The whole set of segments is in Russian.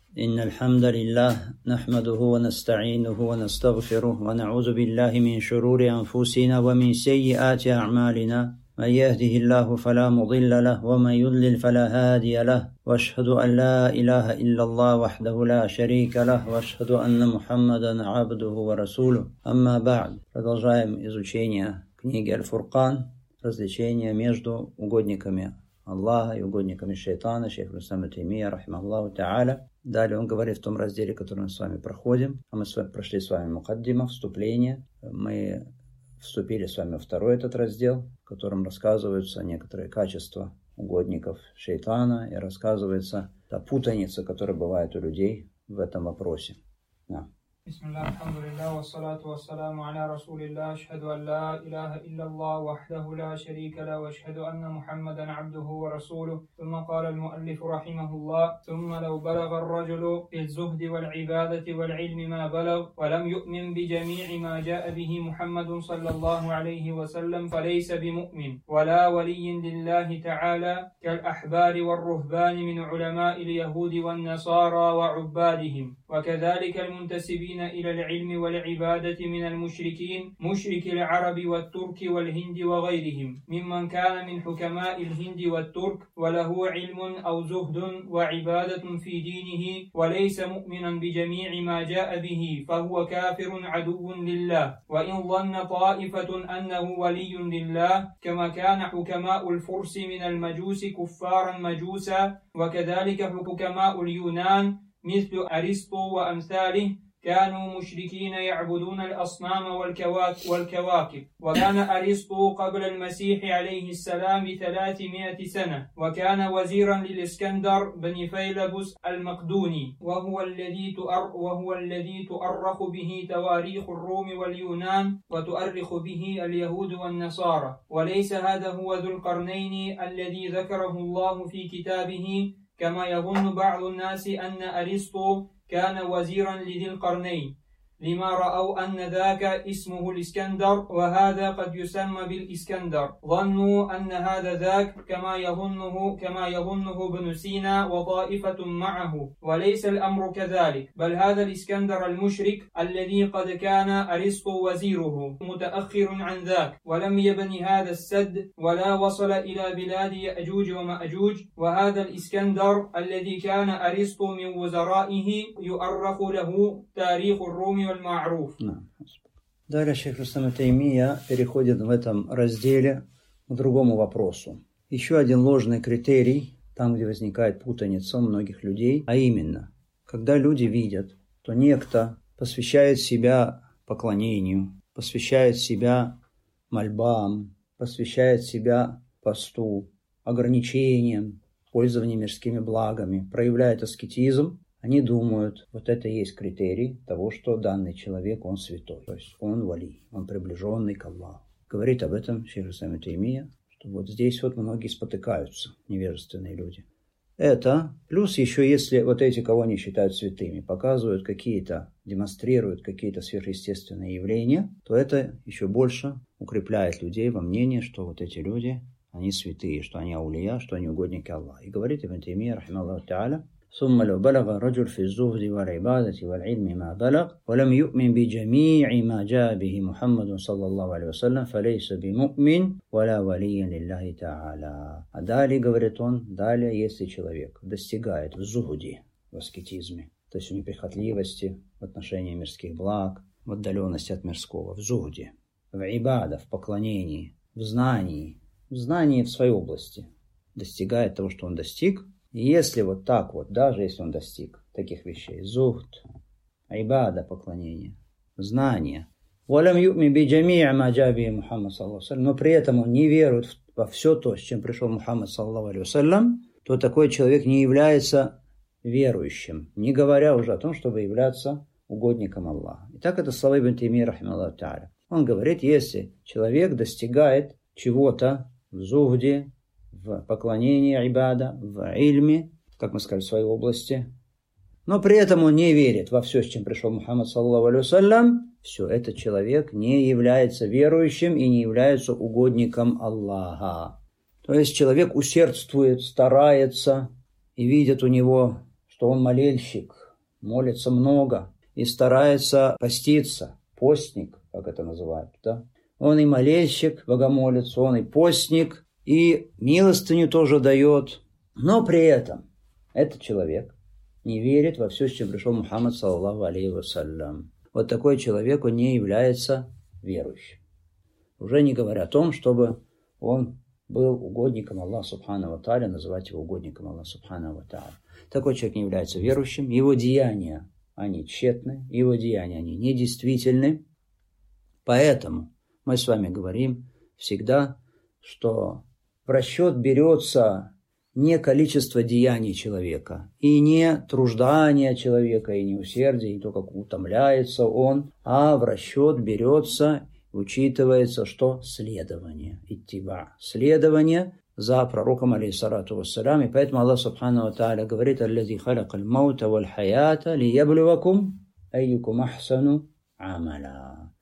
إن الحمد لله نحمده ونستعينه ونستغفره ونعوذ بالله من شرور أنفسنا ومن سيئات أعمالنا من يهده الله فلا مضل له ومن يضلل فلا هادي له وأشهد أن لا إله إلا الله وحده لا شريك له وأشهد أن محمدا عبده ورسوله أما بعد. Продолжаем изучение книги Аль-Фуркан, различение между угодниками Аллаха и угодниками шайтана, шейх ибн Таймия, рахимахуллаху та'аля. Далее он говорит в том разделе, который мы с вами проходим, а мы прошли с вами мукаддима, вступление. Мы вступили с вами во второй этот раздел, в котором рассказываются некоторые качества угодников шайтана и рассказывается та путаница, которая бывает у людей в этом вопросе. Да. Бисмилlah, алхамдулилlah, вассалату вассаламу аля расулилlah, ашхаду ан ла илаха илляллах, вахдаху ла шарика ла, ашхаду анна Мухаммадан абдуху ва расулух. Сумма кала аль-муаллифу рахимахуллах, сумма лау балага ар-раджулу фил-зухди валь-ибадати валь-илми ма балаг, ва лам ю'мин би-джами'и ма джа'a бихи Мухаммадун саллаллаху алейхи ва саллам, фалейса би-му'мин, ва ла валийин лиллахи та'аля, каль-ахбари валь-рухбани мин улама'i л-яхуди валь-насара ва уббадихим, ва кадалика аль-мунтасибин إلى العلم والعبادة من المشركين مشرك العرب والترك والهند وغيرهم ممن كان من حكماء الهند والترك وله علم أو زهد وعبادة في دينه وليس مؤمنا بجميع ما جاء به فهو كافر عدو لله وإن ظن طائفة أنه ولي لله كما كان حكماء الفرس من المجوس كفارا مجوسا وكذلك حكماء اليونان مثل أرسطو وأمثاله كانوا مشركين يعبدون الأصنام والكواكب وكان أرسطو قبل المسيح عليه السلام ب300 سنة وكان وزيرا للإسكندر بن فيلبس المقدوني وهو الذي تؤرخ به تواريخ الروم واليونان وتؤرخ به اليهود والنصارى وليس هذا هو ذو القرنين الذي ذكره الله في كتابه كما يظن بعض الناس أن أرسطو كان وزيرا لذي القرنين لما رأوا أن ذاك اسمه الإسكندر وهذا قد يسمى بالإسكندر ظنوا أن هذا ذاك كما يظنه ابن سينا وطائفة معه وليس الأمر كذلك بل هذا الإسكندر المشرك الذي قد كان أرسطو وزيره متأخر عن ذاك ولم يبني هذا السد ولا وصل إلى بلاد يأجوج ومأجوج وهذا الإسكندر الذي كان أرسطو من وزرائه يؤرخ له تاريخ الروم. Далее шейх ибн Таймия переходит в этом разделе к другому вопросу. Еще один ложный критерий, там, где возникает путаница у многих людей, а именно, когда люди видят, что некто посвящает себя поклонению, посвящает себя мольбам, посвящает себя посту, ограничениям, пользованию мирскими благами, проявляет аскетизм, они думают, вот это и есть критерий того, что данный человек, он святой, то есть он вали, он приближенный к Аллаху. Говорит об этом шейх ибн Таймия, что вот здесь вот многие спотыкаются, невежественные люди. Это, плюс еще если вот эти, кого они считают святыми, показывают какие-то, демонстрируют какие-то сверхъестественные явления, то это еще больше укрепляет людей во мнении, что вот эти люди, они святые, что они аулия, что они угодники Аллаха. И говорит ибн Таймия, рахимахуллаху та'аля, ثم لو بلغ الرجل في الزهد والعبادة والعلم ما بلغ ولم يؤمن بجميع ما جاء به محمد صلى الله عليه وسلم فليس بمؤمن ولا ولي لله تعالى. А далее, говорит он, далее, если человек достигает в зухуде, в аскетизме, то есть в неприхотливости, в отношении мирских благ, в отдаленности от мирского, в зухуде, в ибада, в поклонении, в знании в своей области, достигает того, что он достиг. И если вот так вот, даже если он достиг таких вещей, зухд, айбада, поклонение, знание, но при этом он не верует во все то, с чем пришел Мухаммад, саллаллаху алейхи вассалям, то такой человек не является верующим, не говоря уже о том, чтобы являться угодником Аллаха. Итак, это слова ибн Таймии, рахимахуллаху та'аля. Он говорит, если человек достигает чего-то в зухде, в поклонении ибада, в ильме, как мы сказали, в своей области, но при этом он не верит во все, с чем пришел Мухаммад, саллаллаху алейхи вассалям, все, этот человек не является верующим и не является угодником Аллаха. То есть человек усердствует, старается и видит у него, что он молельщик, молится много и старается поститься, постник, как это называют, да? Он и молельщик, богомолец, он и постник, и милостыню тоже дает, но при этом этот человек не верит во все, с чем пришел Мухаммад, саллаллаху алейхи вассалям. Вот такой человек, он не является верующим. Уже не говоря о том, чтобы он был угодником Аллаха субхану ва тааля, называть его угодником Аллаха субхану ва тааля. Такой человек не является верующим, его деяния, они тщетны, его деяния, они недействительны. Поэтому мы с вами говорим всегда, что в расчет берется не количество деяний человека, и не труждания человека, и не усердие, и то, как утомляется он, а в расчет берется, учитывается, что следование, иттиба, следование за пророком, алейхиссалату вассалям. И поэтому Аллах субхану ва тааля говорит: «Аллази халакал маута валь хаята лиябливакум айюкум ахсану амаля».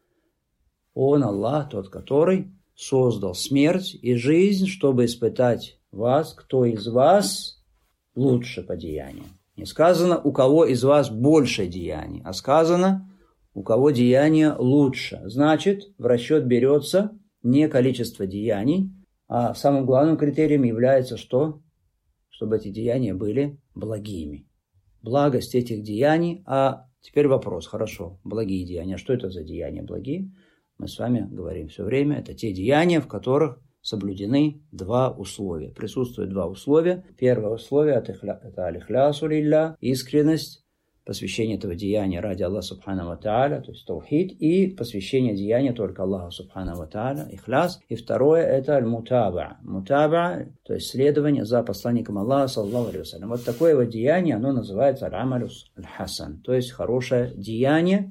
Он, Аллах, тот, который создал смерть и жизнь, чтобы испытать вас, кто из вас лучше по деяниям. Не сказано, у кого из вас больше деяний, а сказано, у кого деяния лучше. Значит, в расчет берется не количество деяний, а самым главным критерием является что? Чтобы эти деяния были благими. Благость этих деяний. А теперь вопрос, хорошо, благие деяния. Что это за деяния благие? Мы с вами говорим все время, это те деяния, в которых соблюдены два условия. Присутствуют два условия. Первое условие – это алихлясу лилля, искренность, посвящение этого деяния ради Аллаха субхану ва тааля, то есть таухид, и посвящение деяния только Аллаху субхану ва тааля, ихляс. И второе – это аль-мутаба. Мутаба, то есть следование за посланником Аллаха, саллаллаху алейхи вассалям. Вот такое вот деяние, оно называется аль-амалюс аль-хасан, то есть хорошее деяние.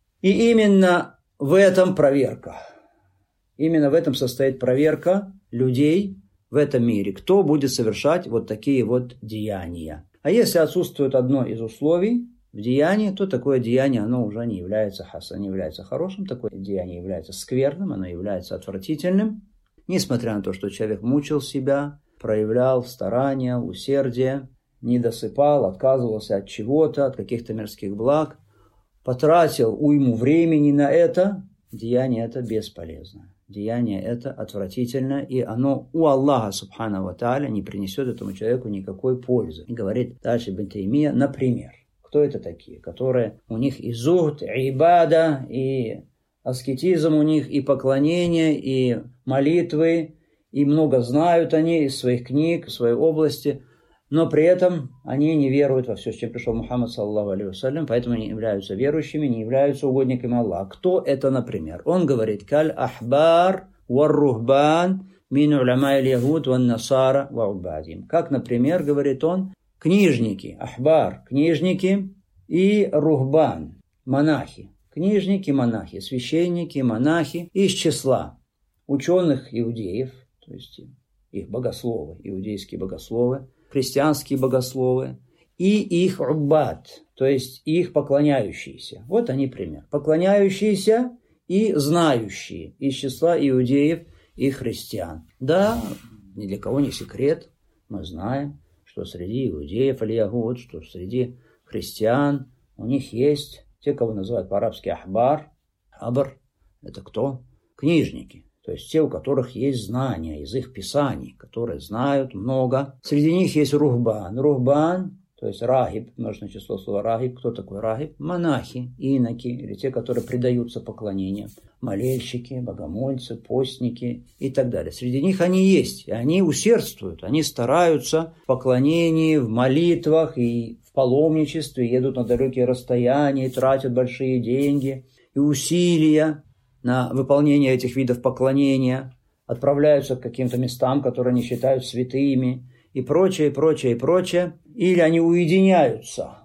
И именно в этом проверка. Именно в этом состоит проверка людей в этом мире. Кто будет совершать вот такие вот деяния. А если отсутствует одно из условий в деянии, то такое деяние, оно уже не является хасан, не является хорошим. Такое деяние является скверным, оно является отвратительным. Несмотря на то, что человек мучил себя, проявлял старания, усердие, не досыпал, отказывался от чего-то, от каких-то мирских благ, потратил уйму времени на это, деяние это бесполезно. Деяние это отвратительно, и оно у Аллаха субхану ва тааля не принесет этому человеку никакой пользы. И говорит дальше Ибн Таймия, например, кто это такие, которые у них и зухд, и ибада, и аскетизм у них, и поклонение, и молитвы, и много знают они из своих книг, из своей области, но при этом они не веруют во все, с чем пришел Мухаммад, саллаллаху алейхи вассалям, поэтому не являются верующими, не являются угодниками Аллаха. Кто это, например? Он говорит: «Каль ахбар вар-рухбан мин уляма иль-ягуд ван-насара ва-убадим». Как, например, говорит он, книжники, ахбар, книжники, и рухбан, монахи. Книжники, монахи, священники, монахи из числа ученых иудеев, то есть их богословы, иудейские богословы, христианские богословы, и их уббад, то есть их поклоняющиеся. Вот они пример. Поклоняющиеся и знающие из числа иудеев и христиан. Да, ни для кого не секрет, мы знаем, что среди иудеев аль-ягуд, что среди христиан у них есть те, кого называют по-арабски ахбар. Абр – это кто? Книжники. То есть те, у которых есть знания из их писаний, которые знают много. Среди них есть рухбан. Рухбан, то есть рахиб, множественное число слова рахиб. Кто такой рахиб? Монахи, иноки, или те, которые предаются поклонению. Молельщики, богомольцы, постники и так далее. Среди них они есть, и они усердствуют, они стараются в поклонении, в молитвах и в паломничестве, едут на далекие расстояния, тратят большие деньги и усилия на выполнение этих видов поклонения, отправляются к каким-то местам, которые они считают святыми, и прочее, прочее, прочее. Или они уединяются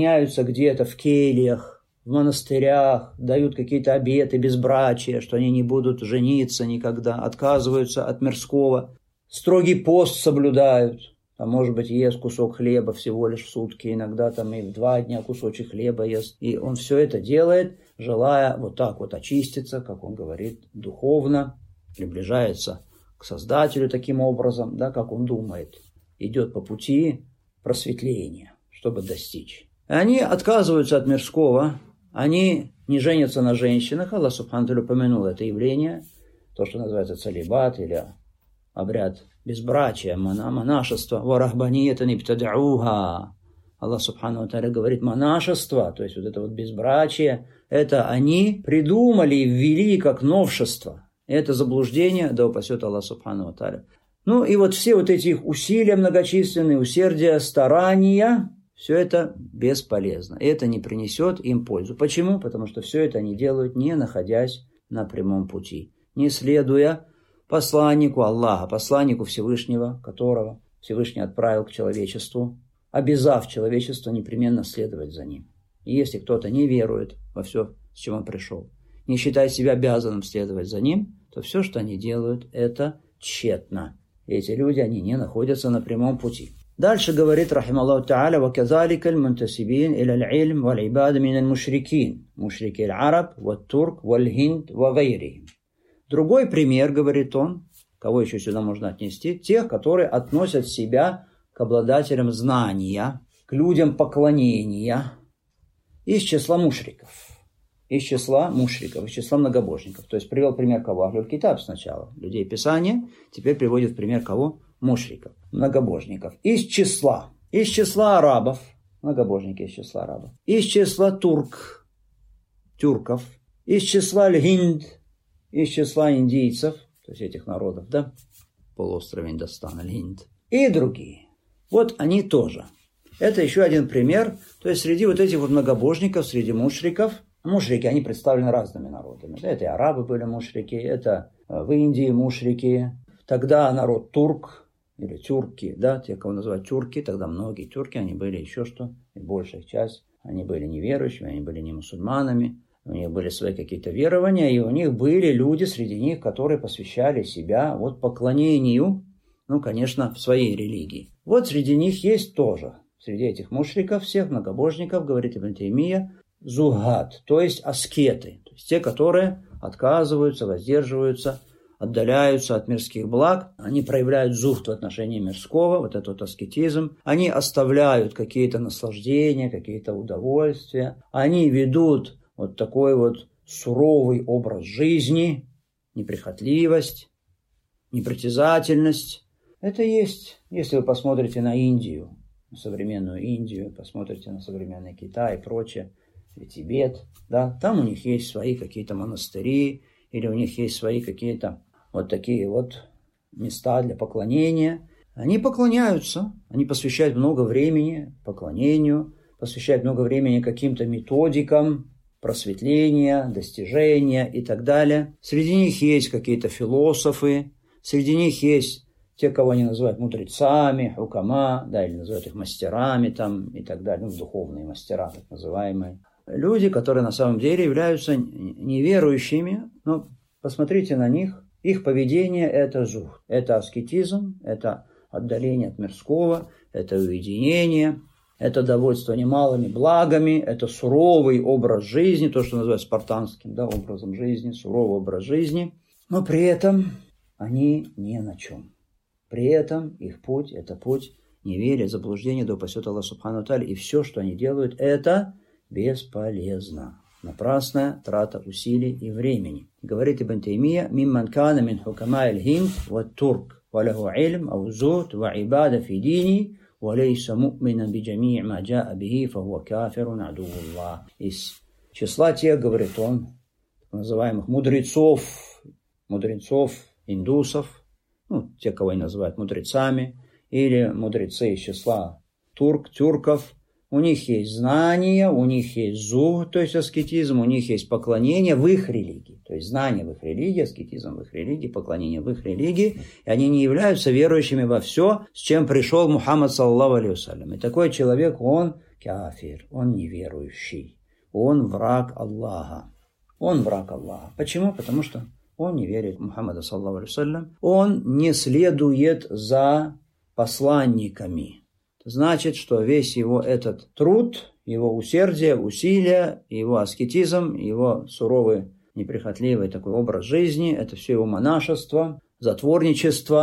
где-то в кельях, в монастырях, дают какие-то обеты безбрачия, что они не будут жениться никогда, отказываются от мирского, строгий пост соблюдают, там, может быть, ест кусок хлеба всего лишь в сутки, иногда там и в 2 дня кусочек хлеба ест, и он все это делает, желая вот так вот очиститься, как он говорит, духовно, приближается к Создателю таким образом, да, как он думает, идет по пути просветления, чтобы достичь. Они отказываются от мирского, они не женятся на женщинах. Аллах Субхану ва Тааля упомянул это явление, то, что называется целибат или обряд безбрачия, монашество. «Варахбаниятан ибтадауха». Аллах Субхану ва Тааля говорит, монашество, то есть вот это вот безбрачие, это они придумали и ввели как новшество. Это заблуждение, да упасет Аллах Субхану ва Тааля. Ну и вот все вот эти их усилия многочисленные, усердия, старания, все это бесполезно. Это не принесет им пользу. Почему? Потому что все это они делают, не находясь на прямом пути, не следуя посланнику Аллаха, посланнику Всевышнего, которого Всевышний отправил к человечеству, обязав человечество непременно следовать за ним. И если кто-то не верует во все, с чем он пришел, не считает себя обязанным следовать за ним, то все, что они делают, это тщетно. И эти люди, они не находятся на прямом пути. Дальше говорит, рахималлаху та'аля, وَكَذَلِكَ الْمُنْتَسِبِينَ إِلَى الْعِلْمِ وَالْعِبَادِ مِنَ الْمُشْرِكِينَ مُشْرِكِي الْعَرَبِ وَالتُّرْكِ وَالْهِنْدِ وَغَيْرِهِمْ. Другой пример, говорит он, кого еще сюда можно отнести, тех, которые относят себя к обладателям знания, к людям поклонения из числа мушриков. Из числа многобожников. То есть привел пример кого? Ахлюль Китаб сначала, людей Писания, теперь приводит пример кого? Мушриков, многобожников. Из числа арабов, многобожники из числа арабов, из числа тюрков, из числа аль-Хинд, из числа индийцев, то есть этих народов, да, полуостров Индостан, аль-Хинд, и другие. Вот они тоже. Это еще один пример. То есть среди вот этих вот многобожников, среди мушриков, мушрики, они представлены разными народами. Это и арабы были мушрики, это в Индии мушрики. Тогда народ турк или тюрки, да, те, кого называют тюрки, тогда многие тюрки, они были еще что, и большая часть, они были неверующими, они были не мусульманами, у них были свои какие-то верования, и у них были люди среди них, которые посвящали себя вот поклонению, ну, конечно, в своей религии. Вот среди них есть тоже, среди этих мушриков, всех многобожников, говорит Ибн Таймия, зухад, то есть аскеты, то есть те, которые отказываются, воздерживаются, отдаляются от мирских благ, они проявляют зухд в отношении мирского, вот этот аскетизм, они оставляют какие-то наслаждения, какие-то удовольствия, они ведут вот такой вот суровый образ жизни, неприхотливость, непритязательность. Это есть, если вы посмотрите на Индию, на современную Индию, посмотрите на современный Китай и прочее, и Тибет, да, там у них есть свои какие-то монастыри, или у них есть свои какие-то вот такие вот места для поклонения. Они поклоняются, они посвящают много времени поклонению, посвящают много времени каким-то методикам просветления, достижения и так далее. Среди них есть какие-то философы, среди них есть те, кого они называют мудрецами, хукама, да, или называют их мастерами там и так далее, ну, духовные мастера, так называемые. Люди, которые на самом деле являются неверующими, но посмотрите на них, их поведение – это зухд, это аскетизм, это отдаление от мирского, это уединение, это довольствование малыми благами, это суровый образ жизни, то, что называют спартанским, да, образом жизни, суровый образ жизни, но при этом они ни на чем. При этом их путь – это путь неверия, заблуждения, да упасет Аллах Субхану ва Тааля, и все, что они делают, это бесполезно. Напрасная трата усилий и времени. Говорит Ибн Таймия, «Мимман кана мин хукама аль-Хинд ва турк, ва лаху илм, ау зухд, ва ибада фи дини, ва лейса му'минан би джамии' ма джаа бихи, фа хуа кафирун адувуллах». Из числа тех, говорит он, так называемых мудрецов, индусов, ну, те, кого они называют мудрецами, или мудрецы из числа тюрков, у них есть знания, у них есть зухд, то есть аскетизм, у них есть поклонение в их религии. То есть знание в их религии, аскетизм в их религии, поклонение в их религии. И они не являются верующими во все, с чем пришел Мухаммад, саллаллаху алейхи вассалям. И такой человек, он кафир, он неверующий, он враг Аллаха. Он враг Аллаха. Почему? Потому что он не верит в Мухаммада, саллаллаху алейхи вассалям. Он не следует за посланниками. Значит, что весь его этот труд, его усердие, усилия, его аскетизм, его суровый, неприхотливый такой образ жизни, это все его монашество, затворничество,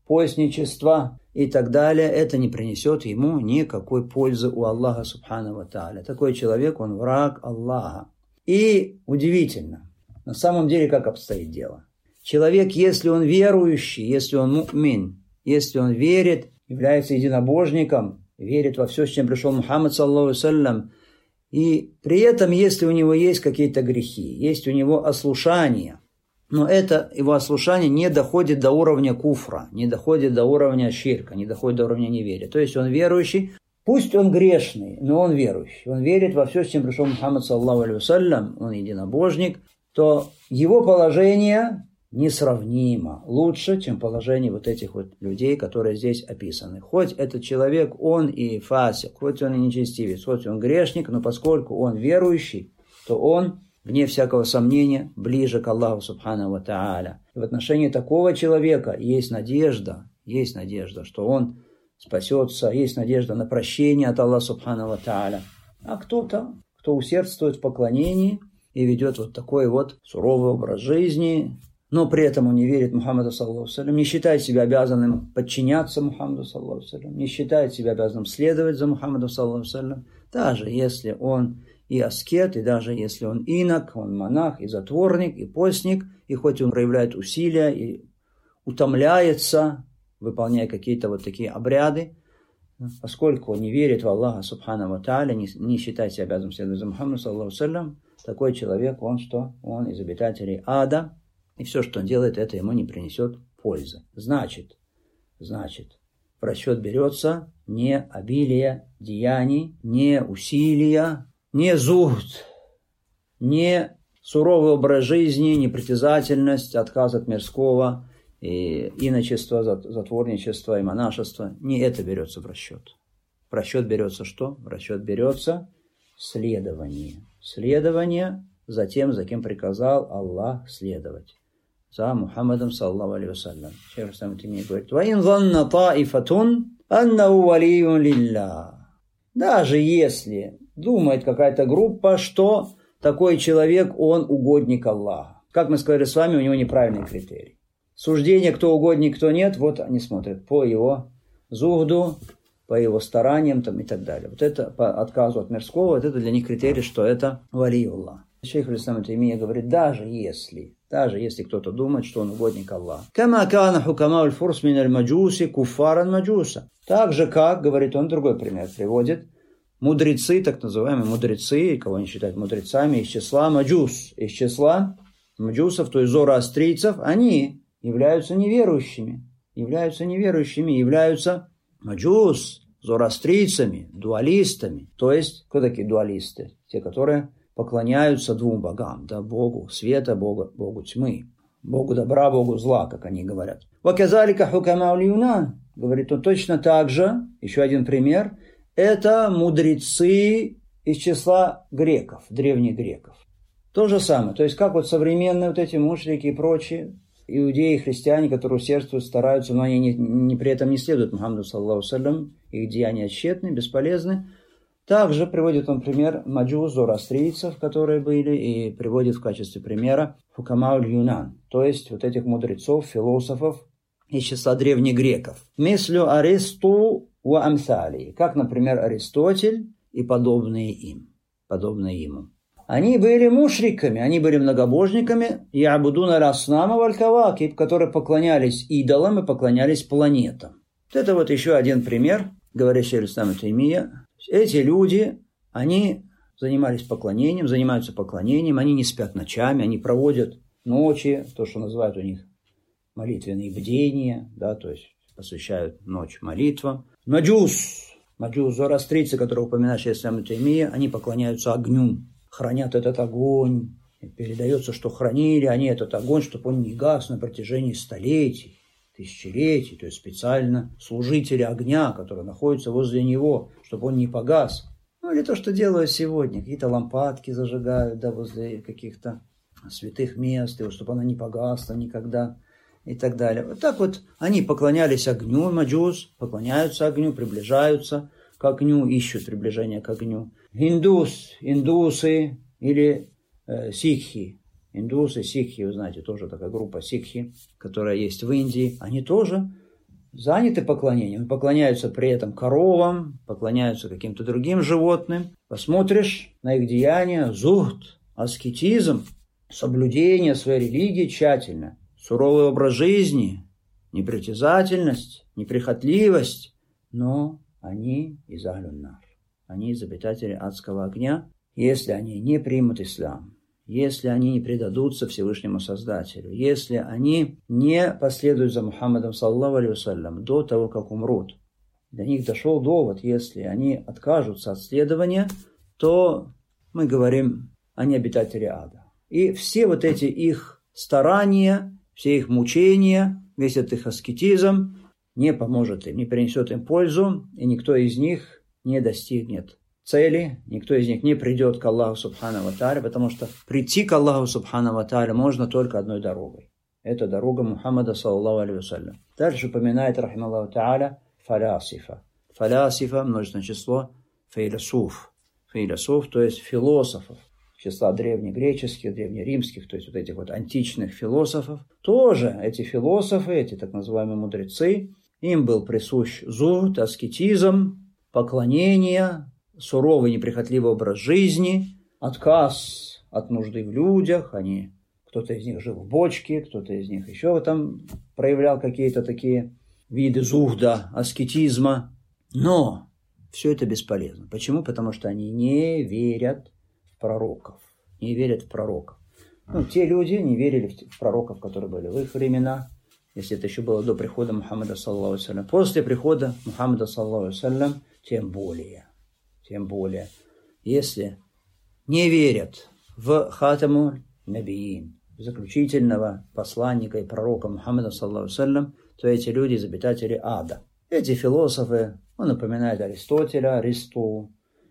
постничество и так далее, это не принесет ему никакой пользы у Аллаха субхану ва тааля. Такой человек, он враг Аллаха. И удивительно, на самом деле, как обстоит дело. Человек, если он верующий, если он му'мин, если он верит, является единобожником, верит во все, с чем пришел Мухаммад, саллаллаху алейхи ва саллям, и при этом, если у него есть какие-то грехи, есть у него ослушание, но это его ослушание не доходит до уровня куфра, не доходит до уровня ширка, не доходит до уровня неверия. То есть он верующий, пусть он грешный, но он верующий. Он верит во все, с чем пришел Мухаммад, саллаллаху алейхи ва саллям, он единобожник, то его положение несравнимо лучше, чем положение вот этих вот людей, которые здесь описаны. Хоть этот человек, он и фасик, хоть он и нечестивец, хоть он грешник, но поскольку он верующий, то он, вне всякого сомнения, ближе к Аллаху субхану ва тааля. И в отношении такого человека есть надежда, что он спасется, есть надежда на прощение от Аллаха субхану ва тааля. А кто-то, кто усердствует в поклонении и ведет вот такой вот суровый образ жизни, но при этом он не верит Мухаммаду, саллаллаху алейхи ва саллям, не считает себя обязанным подчиняться Мухаммаду, саллаллаху алейхи ва саллям, не считает себя обязанным следовать за Мухаммадом, саллаллаху алейхи ва саллям, даже если он и аскет, и даже если он инок, он монах, и затворник, и постник, и хоть он проявляет усилия и утомляется, выполняя какие-то вот такие обряды, поскольку он не верит в Аллаха субхану ва тааля, не считает себя обязанным следовать за Мухаммадом, саллаллаху алейхи ва саллям, такой человек, он что? Он из обитателей ада, и все, что он делает, это ему не принесет пользы. Значит, в расчет берется не обилие деяний, не усилия, не зухд, не суровый образ жизни, не притязательность, отказ от мирского, и иночества, затворничества и монашества. Не это берется в расчет. В расчет берется что? В расчет берется следование. Следование за тем, за кем приказал Аллах следовать. За Мухаммадом, саллаллаху алейхи ва саллям. Шейх ибн Таймия говорит: «Ваин занна таифатун аннаху валиюн лиллах». Даже если думает какая-то группа, что такой человек, он угодник Аллаха. Как мы сказали с вами, у него неправильный критерий. Суждение, кто угодник, кто нет, вот они смотрят по его зухду, по его стараниям там, и так далее. Вот это по отказу от мирского, вот это для них критерий, что это валиюллах. Шейх ибн Таймия говорит, даже если кто-то думает, что он угодник Аллаха. «Кама кана хукамау аль-фурс мин аль-маджуси куффаран маджуса». Так же, как, говорит он, другой пример приводит, мудрецы, так называемые мудрецы, кого они считают мудрецами, из числа маджус, из числа маджусов, то есть зороастрийцев, они являются неверующими, являются маджус, зороастрийцами, дуалистами. То есть, кто такие дуалисты? Те, которые поклоняются двум богам, да, Богу света, Богу тьмы, Богу добра, Богу зла, как они говорят. «Ваказалика хукамау аль-юнан», говорит он точно так же, еще один пример, это мудрецы из числа греков, древних греков. То же самое, то есть как вот современные вот эти мушрики и прочие, иудеи, христиане, которые усердствуют, стараются, но они при этом не следуют Мухаммаду, саллаллаху алейхи ва саллям, их деяния тщетны, бесполезны. Также приводит он пример маджус, зороастрийцев, которые были, и приводит в качестве примера хукамау аль-юнан, то есть вот этих мудрецов, философов из числа древних греков. Мислю Аристу ва амсали, как, например, Аристотель и подобные ему. Они были мушриками, они были многобожниками, ябудуна раснама валь-кавакиб, которые поклонялись идолам и поклонялись планетам. Вот это вот еще один пример, говорит шейх ибн Таймия. Эти люди, они занимаются поклонением, они не спят ночами, они проводят ночи, то, что называют у них молитвенные бдения, да, то есть посвящают ночь молитвам. Маджус, зороастрийцы, которые упоминает шейх ибн Таймия, они поклоняются огню, хранят этот огонь. И передается, что хранили они этот огонь, чтобы он не гас на протяжении столетий, тысячелетий, то есть специально служители огня, которые находятся возле него, чтобы он не погас. Ну, или то, что делают сегодня. Какие-то лампадки зажигают, да, возле каких-то святых мест, и чтобы она не погасла никогда, и так далее. Вот так вот они поклонялись огню, маджус, поклоняются огню, приближаются к огню, ищут приближение к огню. Индусы или сикхи. Индусы, сикхи, вы знаете, тоже такая группа сикхи, которая есть в Индии, они тоже заняты поклонением, поклоняются при этом коровам, поклоняются каким-то другим животным. Посмотришь на их деяния, зухд, аскетизм, соблюдение своей религии тщательно, суровый образ жизни, непритязательность, неприхотливость, но они из Ахлюн-нар, они из обитателей адского огня, если они не примут ислам, если они не предадутся Всевышнему Создателю, если они не последуют за Мухаммадом саллаллаху алейхи вассалям до того, как умрут. До них дошел довод, если они откажутся от следования, то мы говорим, они обитатели ада. И все вот эти их старания, все их мучения, весь этот их аскетизм не поможет им, не принесет им пользу, и никто из них не достигнет цели, никто из них не придет к Аллаху Субхану ва Тааля, потому что прийти к Аллаху Субхану ва Тааля можно только одной дорогой. Это дорога Мухаммада саллаллаху алейхи вассалям. Дальше упоминает, рахималлаху тааля, фалясифа. Фалясифа, множественное число, фейлософ. Фейлософ, то есть философов. Числа древнегреческих, древнеримских, то есть вот этих вот античных философов. Тоже эти философы, эти так называемые мудрецы, им был присущ зухд, аскетизм, поклонение, суровый неприхотливый образ жизни, отказ от нужды в людях. Кто-то из них жил в бочке, кто-то из них еще там проявлял какие-то такие виды зухда, аскетизма. Но все это бесполезно. Почему? Потому что они не верят в пророков. Не верят в пророков. Те люди не верили в пророков, которые были в их времена, если это еще было до прихода Мухаммада саллаллаху алейхи вассалям. После прихода Мухаммада саллаллаху алейхи вассалям тем более, если не верят в хатаму набиин, заключительного посланника и пророка Мухаммада саллаллаху алейхи вассалям, то эти люди из обитателей ада. Эти философы, он напоминает Аристотеля, Аристу,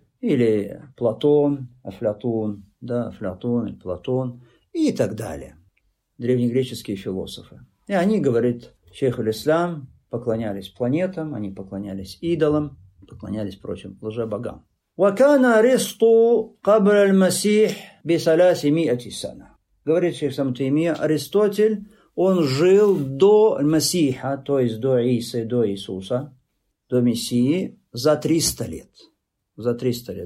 или Платон, Афлатун, Афлатон и Платон и так далее. Древнегреческие философы. И они, говорит шейх аль-Ислам, поклонялись планетам, они поклонялись идолам, поклонялись прочим лжебогам. «Вакана Аристу кабр аль-Масих бисалясимиати сана». Говорит шейх Ислам Таймия, Аристотель, он жил до Масиха, то есть до Исы, до Иисуса, до Мессии, за 300 лет. За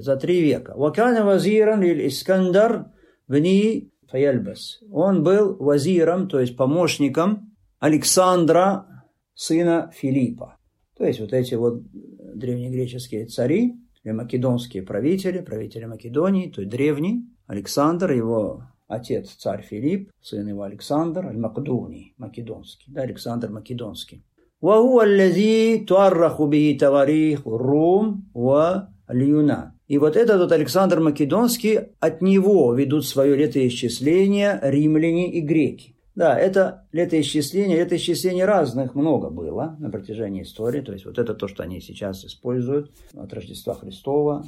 3 века. «Вакана вазиран лиль-Искандар бни Фаяльбас». Он был вазиром, то есть помощником Александра, сына Филиппа. То есть вот эти вот древнегреческие цари, или македонские правители Македонии, то есть древний Александр, его отец царь Филипп, сын его Александр, аль-Макдуний, македонский, Александр Македонский. «Ваху аллази туарраху биhi таварих Рум ва аль-Юнан». И вот этот Александр Македонский, от него ведут свое летоисчисление римляне и греки. Да, это летоисчисление разных много было на протяжении истории. То есть вот это то, что они сейчас используют от Рождества Христова,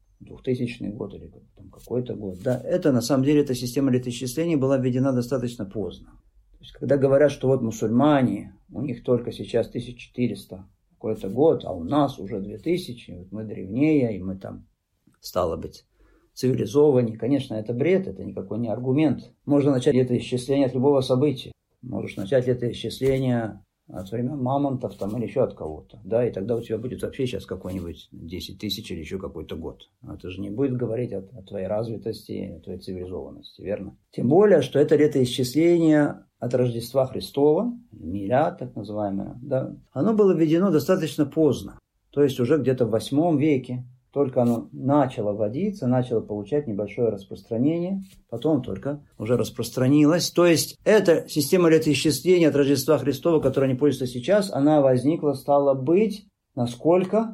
2000 год или какой-то год. Да, это на самом деле, эта система летоисчисления была введена достаточно поздно. То есть когда говорят, что вот мусульмане, у них только сейчас 1400 какой-то год, а у нас уже 2000, вот мы древнее, и мы там, стало быть, цивилизованнее. Конечно, это бред, это никакой не аргумент. Можно начать летоисчисление от любого события. Можешь начать летоисчисление от времен мамонтов там, или еще от кого-то. Да, и тогда у тебя будет вообще сейчас какой-нибудь 10 тысяч или еще какой-то год. Это же не будет говорить о твоей развитости, о твоей цивилизованности, верно? Тем более, что это летоисчисление от Рождества Христова, милят так называемое, да, оно было введено достаточно поздно. То есть уже где-то в 8 веке. Только оно начало вводиться, начало получать небольшое распространение, потом только уже распространилось. То есть эта система летоисчисления от Рождества Христова, которой они пользуются сейчас, она возникла, стала быть, насколько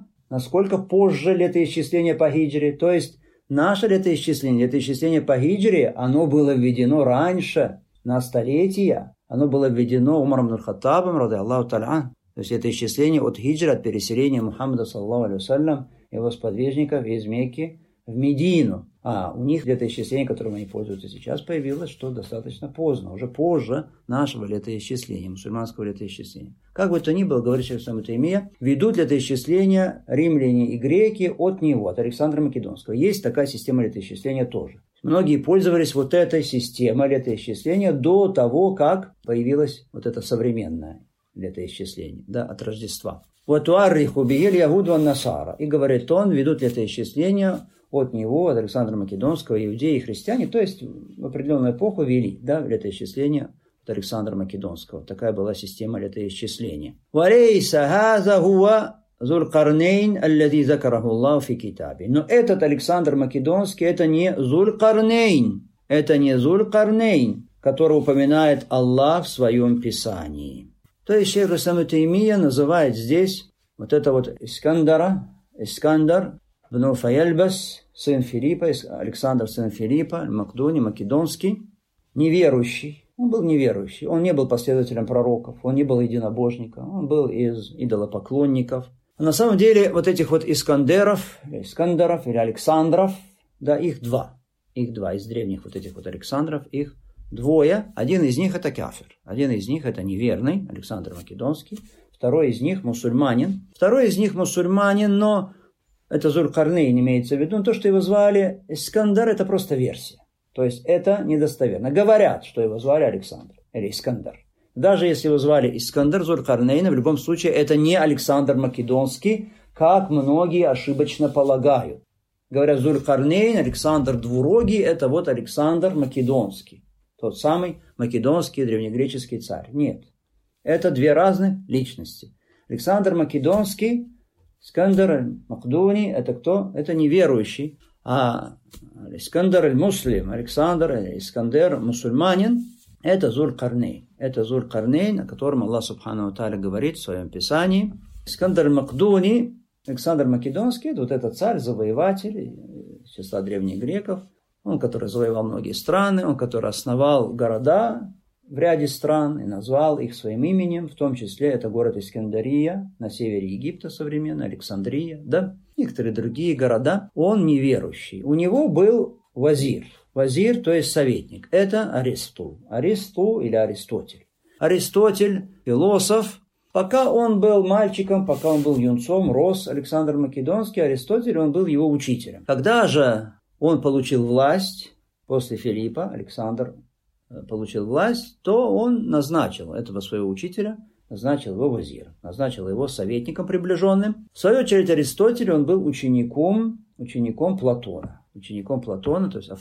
позже летоисчисления по хиджре. То есть наше летоисчисление по хиджре, оно было введено раньше, на столетия. Оно было введено Умаром ибн аль-Хаттабом, ради Аллаху та'аля. То есть это исчисление от хиджры, от переселения Мухаммада, саллаллаху алейхи вассалям, его сподвижников из Мекки в Медину. А у них летоисчисление, которым они пользуются сейчас, появилось, что достаточно поздно, уже позже нашего летоисчисления, мусульманского летоисчисления. Как бы то ни было, говорит шейх ибн Таймия, ведут летоисчисление римляне и греки от него, от Александра Македонского. Есть такая система летоисчисления тоже. Многие пользовались вот этой системой летоисчисления до того, как появилась вот эта современная. летоисчисление, да, от Рождества. «Ватуарриху бигиль ягуд ван насара». И говорит он, ведут летоисчисление от него, от Александра Македонского, иудеи и христиане, то есть в определенную эпоху вели, да, летоисчисление от Александра Македонского. Такая была система летоисчисления. «Валейса хаза хуа Зуль-Карнейн аллади закараху Аллаху фи китабе». Но этот Александр Македонский, это не Зуль-Карнейн. Это не Зуль-Карнейн, которого упоминает Аллах в своем Писании. То есть шейх ис-Ислам Таймия называет здесь вот это вот Искандар бн Фаяльбас, сын Филиппа, Александр, сын Филиппа, Макдони, Македонский, неверующий. Он был неверующий, он не был последователем пророков, он не был единобожником, он был из идолопоклонников. А на самом деле вот этих вот Искандаров или Александров, да, их два из древних вот этих вот Александров, их двое. Один из них это кафир, один из них это неверный, Александр Македонский, второй из них мусульманин, но это Зуль-Карнейн имеется в виду, но то, что его звали Искандар, это просто версия. То есть это недостоверно. Говорят, что его звали Александр или Искандар. Даже если его звали Искандар Зуль-Карнейна, в любом случае это не Александр Македонский, как многие ошибочно полагают. Говорят, Зуль-Карнейн, Александр Двурогий, это вот Александр Македонский. Тот самый македонский древнегреческий царь. Нет. Это две разных личности. Александр Македонский, Искандар аль-Макдуни, это кто? Это неверующий. А Искандар аль-Муслим, Александр, Искандер, мусульманин, это Зуль-Карнейн. Это Зуль-Карнейн, о котором Аллах Субхану ва Тааля говорит в своем Писании. Искандар аль-Макдуни, Александр Македонский, это вот этот царь-завоеватель из числа древних греков. Он, который завоевал многие страны, он, который основал города в ряде стран и назвал их своим именем, в том числе это город Искандария на севере Египта современный, Александрия, да, некоторые другие города. Он неверующий. У него был вазир, то есть советник. Это Аристу или Аристотель. Аристотель, философ. Пока он был мальчиком, пока он был юнцом, рос Александр Македонский, Аристотель, он был его учителем. Когда же он получил власть, после Филиппа, Александр получил власть, то он назначил этого своего учителя, назначил его вазиром, назначил его советником приближенным. В свою очередь Аристотель, он был учеником Платона. То есть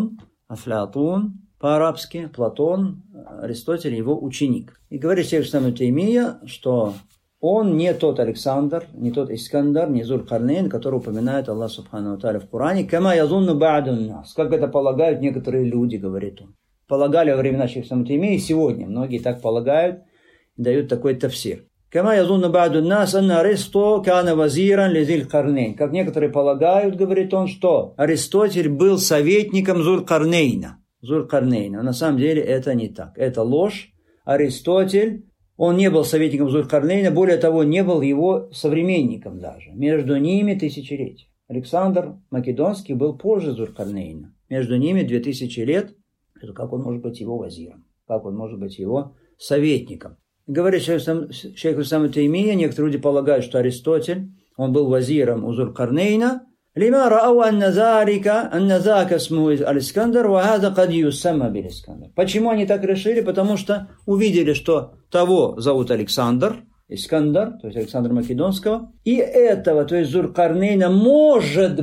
Афлатун по-арабски, Платон, Аристотель его ученик. И говорит шейх ис-Ислам Таймия, что он не тот Александр, не тот Искандар, не Зуль-Карнейн, который упоминает Аллах Субхану ва Тааля в Коране. «Кама язунну ба'дун нас», как это полагают некоторые люди, говорит он. Полагали во времена шейха ис-Ислам Таймии, и сегодня многие так полагают и дают такой тафсир. «Кама язунну ба'дун нас анна Аристо кана вазиран ли Зуль-Карнейн». Как некоторые полагают, говорит он, что Аристотель был советником Зуль-Карнейна. А на самом деле это не так. Это ложь. Аристотель, он не был советником Зуль-Карнейна, более того, не был его современником даже. Между ними тысячелетия. Александр Македонский был позже Зуль-Карнейна. Между ними 2000 лет. Как он может быть его вазиром? Как он может быть его советником? Говорит шейх ис-Ислам Таймия, некоторые люди полагают, что Аристотель, он был вазиром у Зуль-Карнейна. لما رأوا أن ذاك اسمه الإسكندر وهذا قد يسمى بالإسكندر. Почему они так решили? Потому что увидели, что того зовут Александр, Искандар, то есть Александра Македонского, и этого, то есть Зуль-Карнейна, может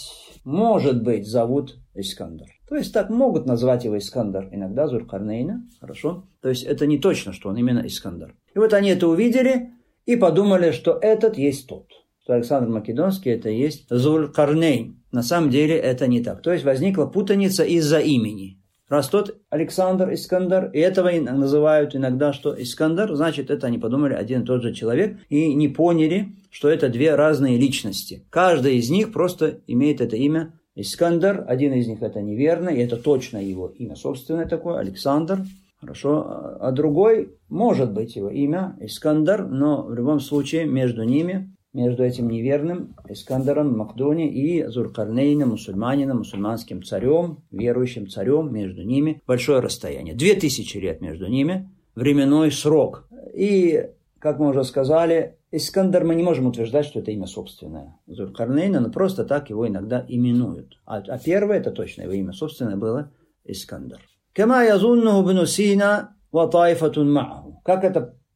быть, зовут Искандар. То есть так могут назвать его Искандар, иногда Зуль-Карнейна, хорошо? То есть это не точно, что он именно Искандар. И вот они это увидели и подумали, что этот есть тот. Что Александр Македонский это и есть Зуль-Карнейн. На самом деле это не так. То есть возникла путаница из-за имени. Раз тот Александр Искандар, и этого называют иногда, что Искандар, значит, это они подумали один и тот же человек и не поняли, что это две разные личности. Каждый из них просто имеет это имя Искандар. Один из них это неверно, и это точно его имя собственное такое, Александр. Хорошо. А другой может быть его имя Искандар, но в любом случае между ними, между этим неверным Искандаром Макдони и Зуль-Карнейном, мусульманским царем, верующим царем, между ними большое расстояние. 2000 лет между ними, временной срок. И, как мы уже сказали, Искандар мы не можем утверждать, что это имя собственное Зуль-Карнейна, но просто так его иногда именуют. А первое, это точно его имя собственное было Искандар. «Кама язуннуху бну Сина ва таифатун ма'аху». Как это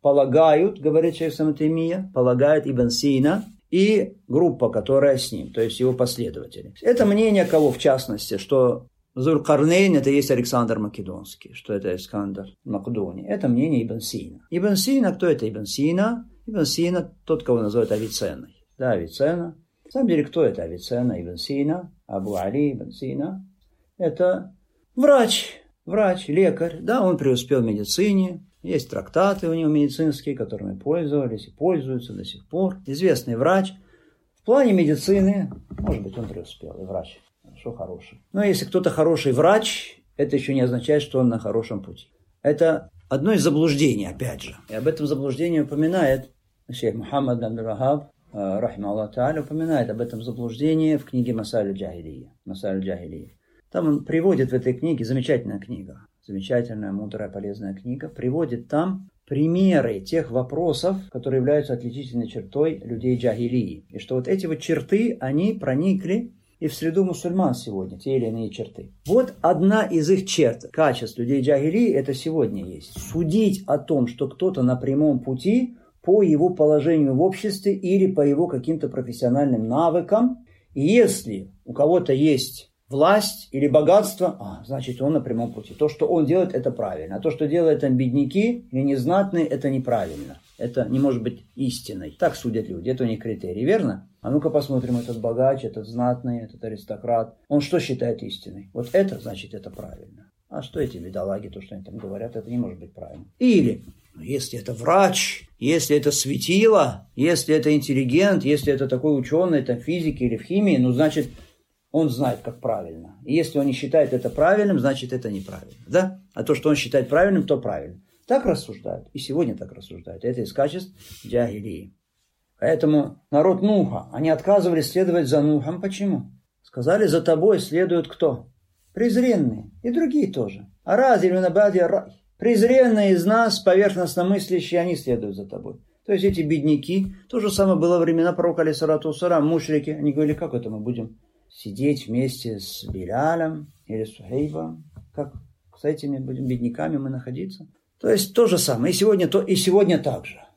полагают, говорит шейх ибн Таймия, полагает Ибн Сина и группа, которая с ним, то есть его последователи. Это мнение кого в частности, что Зуль-Карнейн это есть Александр Македонский, что это Искандер Македонии. Это мнение Ибн Сина. Ибн Сина, кто это Ибн Сина? Ибн Сина, тот, кого называют Авиценной. Да, Авиценна. На самом деле, кто это Авиценна? Ибн Сина, Абу Али Ибн Сина. Это врач, лекарь. Да, он преуспел в медицине. Есть трактаты у него медицинские, которыми пользовались и пользуются до сих пор. Известный врач. В плане медицины, может быть, он преуспел, и врач. Хорошо, хороший. Но если кто-то хороший врач, это еще не означает, что он на хорошем пути. Это одно из заблуждений, опять же. И об этом заблуждении упоминает шейх Мухаммад Абдул-Вахаб, рахимахуллах та'аля, упоминает об этом заблуждении в книге Масаль аль-Джахилия. Там он приводит в этой книге, замечательная книга, замечательная, мудрая, полезная книга, приводит там примеры тех вопросов, которые являются отличительной чертой людей джахилии. И что вот эти вот черты, они проникли и в среду мусульман сегодня, те или иные черты. Вот одна из их черт, качеств людей джахилии, это сегодня есть. Судить о том, что кто-то на прямом пути по его положению в обществе или по его каким-то профессиональным навыкам. И если у кого-то есть власть или богатство, значит он на прямом пути. То, что он делает, это правильно. А то, что делают там бедняки или незнатные, это неправильно. Это не может быть истиной. Так судят люди. Это у них критерий, верно? А ну-ка посмотрим, этот богач, этот знатный, этот аристократ. Он что считает истиной? Вот это, значит, это правильно. А что эти бедолаги, то, что они там говорят, это не может быть правильно. Или, если это врач, если это светило, если это интеллигент, если это такой ученый, там, в физике или в химии, ну, значит, он знает, как правильно. И если он не считает это правильным, значит, это неправильно. Да? А то, что он считает правильным, то правильно. Так рассуждают. И сегодня так рассуждают. Это из качеств джахилии. Поэтому народ Нуха, они отказывались следовать за Нухом. Почему? Сказали, за тобой следуют кто? Презренные. И другие тоже. Презренные из нас, поверхностно мыслящие, они следуют за тобой. То есть эти бедняки. То же самое было во времена пророка алейхиссалату вассалям, мушрики. Они говорили, как это мы будем сидеть вместе с Билялем или с Сухейбом? Как с этими будем бедняками мы находиться? То есть то же самое. И сегодня так же.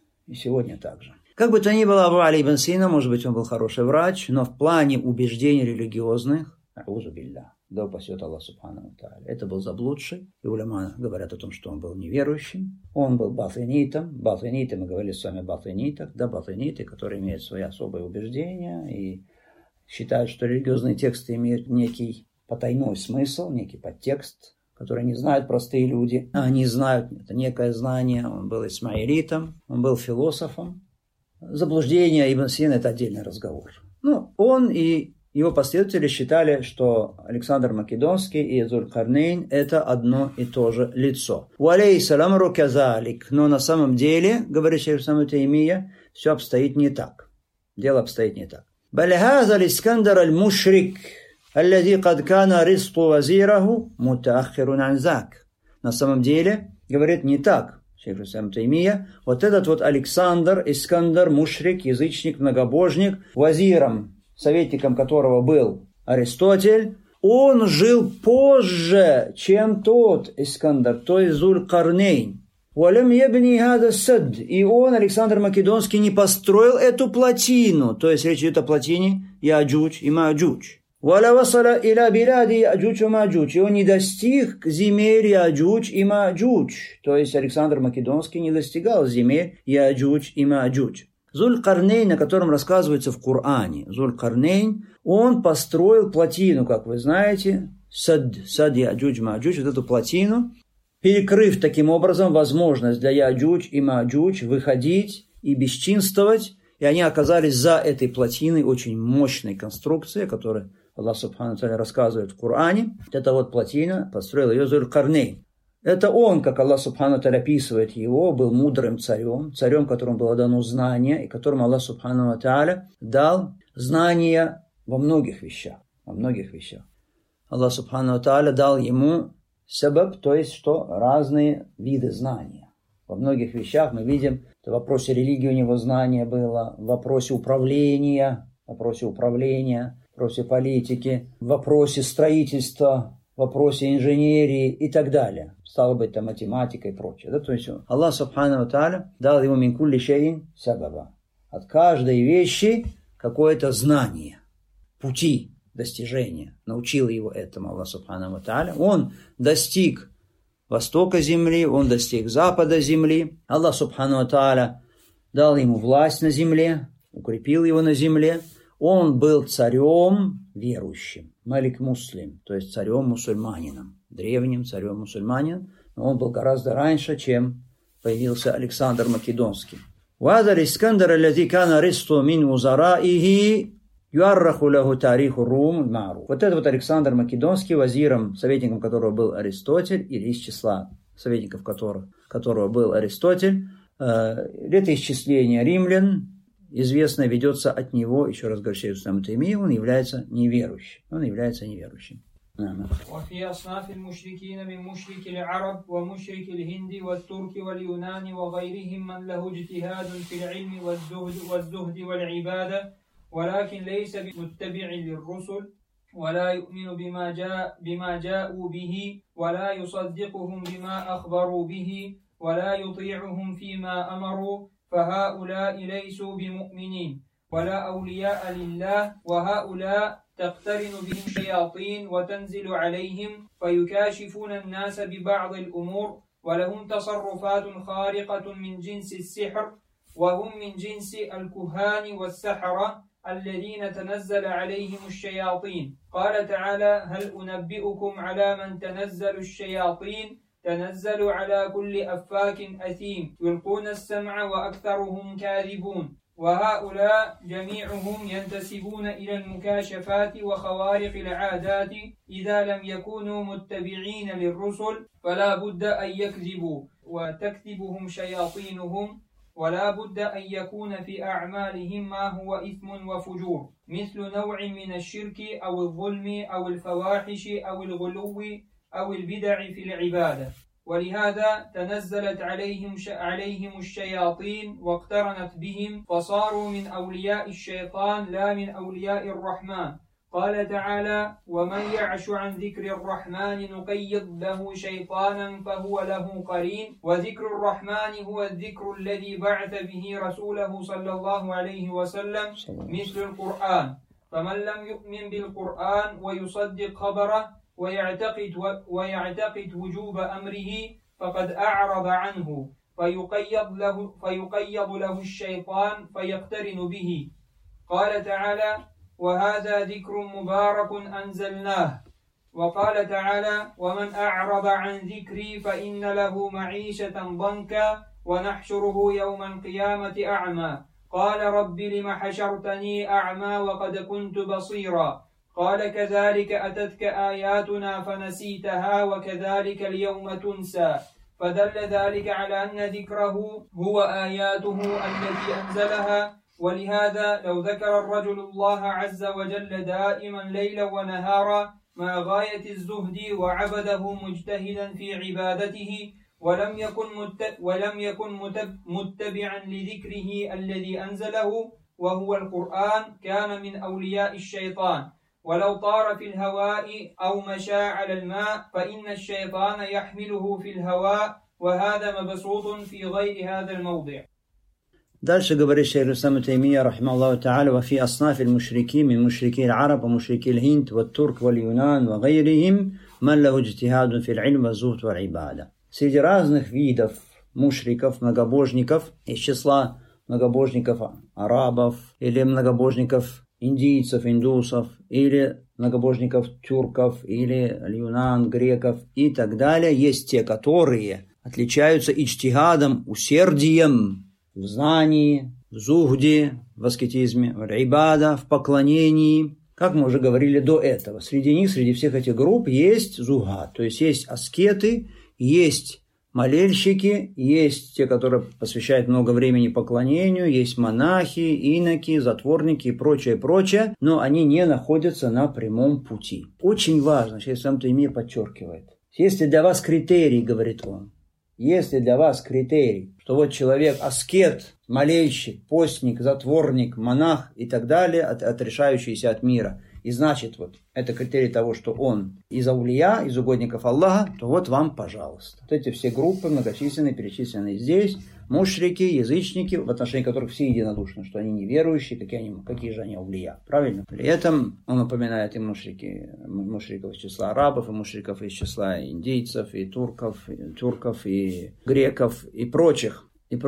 Как бы то ни было, Абу Али ибн Сина, может быть, он был хороший врач, но в плане убеждений религиозных, аузу билля, да упасет Аллах субхану тааля, это был заблудший. И уляма говорят о том, что он был неверующим. Он был батынитом. Батыниты, мы говорили с вами о батынитах. Да, батыниты, которые имеют свои особые убеждения и считают, что религиозные тексты имеют некий потайной смысл, некий подтекст, который не знают простые люди. А они знают, это некое знание. Он был исмаилитом, он был философом. Заблуждение Ибн Сина – это отдельный разговор. Ну, он и его последователи считали, что Александр Македонский и Зуль-Карнейн – это одно и то же лицо. «Уалейсалам казалик». Но на самом деле, говорит шейх ибн Таймия, все обстоит не так. Дело обстоит не так. «Баль хаза Искандер аль-мушрик, аллади кад кана ризку вазираху, мутаахирун ан зак». На самом деле, говорит, не так. Шейх ибн Таймия, вот этот вот Александр, Искандер, мушрик, язычник, многобожник, вазиром, советником которого был Аристотель, он жил позже, чем тот Искандер, то есть Зуль-Карнейн. И он, Александр Македонский, не построил эту плотину, то есть речь идет о плотине Яджудж и Маджудж. И он не достиг земель Яджудж и Маджудж, то есть Александр Македонский не достигал земель Яджудж и Маджудж. Зуль-Карнейн, о котором рассказывается в Коране, Зуль-Карнейн, он построил плотину, как вы знаете, сад Яджудж Маджудж, вот эту плотину, перекрыв таким образом возможность для Яджудж и Маджудж выходить и бесчинствовать, и они оказались за этой плотиной очень мощной конструкции, которая Аллах Субхану Тааля рассказывает в Коране. Это вот плотина, построил ее Зуль-Карнейн. Это он, как Аллах Субхану Тааля описывает его, был мудрым царем, которому было дано знание, и которому Аллах Субхану Тааля дал знания во многих вещах. Аллах Субхану Тааля дал ему сабаб, то есть что? Разные виды знания. Во многих вещах мы видим, в вопросе религии у него знание было, в вопросе управления, в вопросе политики, в вопросе строительства, в вопросе инженерии и так далее. Стало быть, там математика и прочее. Да? То есть Аллах Субхану ва Тааля дал ему мин кулли шайин сабаба. От каждой вещи какое-то знание, пути достижения. Научил его этому Аллах Субхану ва Тааля. Он достиг востока земли, он достиг запада земли. Аллах Субхану ва Тааля дал ему власть на земле, укрепил его на земле. Он был царем верующим, малик муслим, то есть царем-мусульманином, древним царем-мусульманином. Но он был гораздо раньше, чем появился Александр Македонский. وهذا الإسكندر الذي كان رست من وزرائه يؤرخ له تاريخ الروم المعروف. Вот этот Александр Македонский, вазиром, советником которого был Аристотель, или из числа советников которого был Аристотель, летоисчисление римлян, известно, ведется от него, еще раз говорю, шейх ислам Таймия, он является неверующим. وفي أصناف المشركين من مشرك العرب ومشرك الهند والترك واليونان وغيرهم من له اجتهاد في العلم والزهد والعبادة ولكن ليس بمتبع للرسل ولا يؤمن بما جاءوا به ولا يصدقهم بما أخبروا به ولا يطيعهم فيما أمروا فهؤلاء ليسوا بمؤمنين ولا أولياء لله وهؤلاء تقترن بهم الشياطين وتنزل عليهم فيكاشفون الناس ببعض الأمور ولهم تصرفات خارقة من جنس السحر وهم من جنس الكهان والسحرة الذين تنزل عليهم الشياطين. قال تعالى: هل أنبئكم على من تنزل الشياطين تنزل على كل أفاك أثيم يلقون السمع وأكثرهم كاذبون. وهؤلاء جميعهم ينتسبون إلى المكاشفات وخوارق العادات إذا لم يكونوا متبعين للرسل فلا بد أن يكذبوا وتكذبهم شياطينهم ولا بد أن يكون في أعمالهم ما هو إثم وفجور مثل نوع من الشرك أو الظلم أو الفواحش أو الغلو أو البدع في العبادة. ولهذا تنزلت عليهم الشياطين واقترنت بهم فصاروا من أولياء الشيطان لا من أولياء الرحمن. قال تعالى: ومن يعش عن ذكر الرحمن نقيض له شيطانا فهو له قرين. وذكر الرحمن هو الذكر الذي بعث به رسوله صلى الله عليه وسلم مثل القرآن. فمن لم يؤمن بالقرآن ويصدق خبره ويعتقد وجوب أمره فقد أعرض عنه فيقيض له الشيطان فيقترن به. قال تعالى: وهذا ذكر مبارك أنزلناه. وقال تعالى: ومن أعرض عن ذكري فإن له معيشة ضنكا ونحشره يوم القيامة أعمى. قال: رب لم حشرتني أعمى وقد كنت بصيرا. قال: كذلك أتتك آياتنا فنسيتها وكذلك اليوم تنسى. فدل ذلك على أن ذكره هو آياته التي أنزلها. ولهذا لو ذكر الرجل الله عز وجل دائما ليلا ونهارا مع غاية الزهد وعبده مجتهدا في عبادته ولم يكن متبعا لذكره الذي أنزله وهو القرآن كان من أولياء الشيطان. ولو طار في الهواء أو مشى على الماء فإن الشيطان يحمله في الهواء وهذا مبسوط في غير هذا الموضع. Дальше говорит шейх ислам Таймия, рахимахуллаху та'аля, وفي أصناف المشركين من مشركي العرب ومشركي الهند والترك واليونان وغيرهم من له اجتهاد في العلم والزهد والعبادة. Среди разных видов мушриков, многобожников, из числа многобожников арабов или многобожников индийцев, индусов, или многобожников тюрков, или юнан, греков и так далее, есть те, которые отличаются иджтихадом, усердием в знании, в зухде, в аскетизме, в ибада, в поклонении. Как мы уже говорили до этого, среди них, среди всех этих групп есть зухад, то есть есть аскеты, есть молельщики, есть те, которые посвящают много времени поклонению, есть монахи, иноки, затворники и прочее, но они не находятся на прямом пути. Очень важно, шейх ислам Таймия подчеркивает, если для вас критерий, говорит он, если для вас критерий, что вот человек аскет, молельщик, постник, затворник, монах и так далее, отрешающийся от мира, и значит, вот это критерий того, что он из аулия, из угодников Аллаха, то вот вам, пожалуйста. Вот эти все группы многочисленные, перечисленные здесь, мушрики, язычники, в отношении которых все единодушны, что они неверующие, какие же они аулия. Правильно? При этом он упоминает и мушриков из числа арабов, и мушриков из числа индейцев, и тюрков, и греков, и прочих.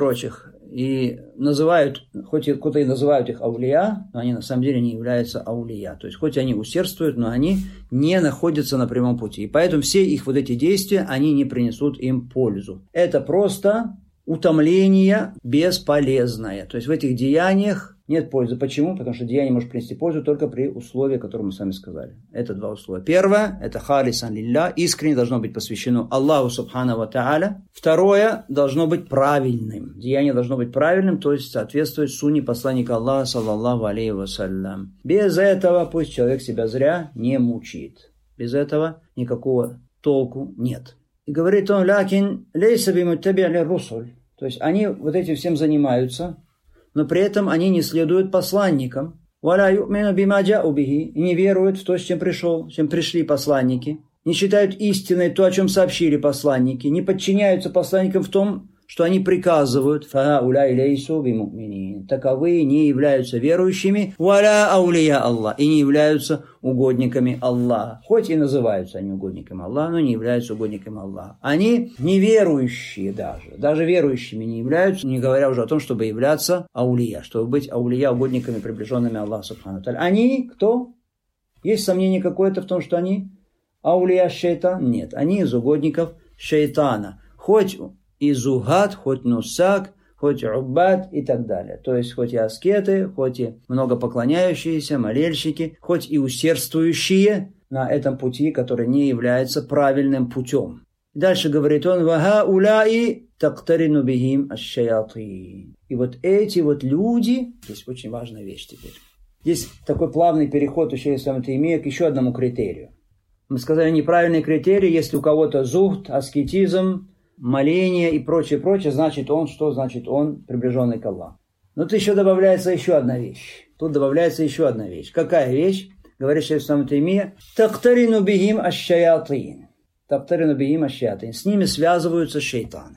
И называют, хоть кто-то и называют их аулия, но они на самом деле не являются аулия. То есть, хоть они усердствуют, но они не находятся на прямом пути. И поэтому все их вот эти действия, они не принесут им пользу. Это просто утомление бесполезное. То есть, в этих деяниях нет пользы. Почему? Потому что деяние может принести пользу только при условии, которые мы с вами сказали. Это два условия. Первое, это халисан лилля, искренне должно быть посвящено Аллаху субхану ва тааля. Второе, должно быть правильным. Деяние должно быть правильным, то есть соответствует сунне посланника Аллаха, саллаллаху алейхи вассалям. Без этого пусть человек себя зря не мучит. Без этого никакого толку нет. И говорит он, лякин лейса бимуттаби' лир-русуль. То есть они вот этим всем занимаются, но при этом они не следуют посланникам. «Валя ю'мину бима джа'у бихи» и не веруют в то, с чем пришли посланники. Не считают истиной то, о чем сообщили посланники. Не подчиняются посланникам в том, что они приказывают. «Фа'уляй лейсу биму'минин». Таковые не являются верующими. «Валя аулия Аллах» и не являются угодниками Аллаха. Хоть и называются они угодниками Аллаха, но не являются угодниками Аллаха. Они неверующие даже верующими не являются, не говоря уже о том, чтобы являться аулия, чтобы быть аулия, угодниками, приближенными Аллаху субхану ва тааля. Они кто? Есть сомнение какое-то в том, что они аулия шейтан? Нет, они из угодников шейтана. Хоть и зугад, хоть нусак, хоть уббад и так далее. То есть, хоть и аскеты, хоть и много поклоняющиеся, молельщики, хоть и усердствующие на этом пути, который не является правильным путем. Дальше говорит он, «Вага уляи тактарину бихим аш-шаятин». И вот эти вот люди, здесь очень важная вещь теперь. Здесь такой плавный переход у шейха ибн Таймия к еще одному критерию. Мы сказали, неправильный критерий, если у кого-то зухд, аскетизм, моление и прочее, значит он что? Значит он приближенный к Аллаху. Но тут еще добавляется еще одна вещь. Какая вещь? Говорит шейх ибн Таймия, «Тактарину бихим аш-шаятин». С ними связываются шейтаны.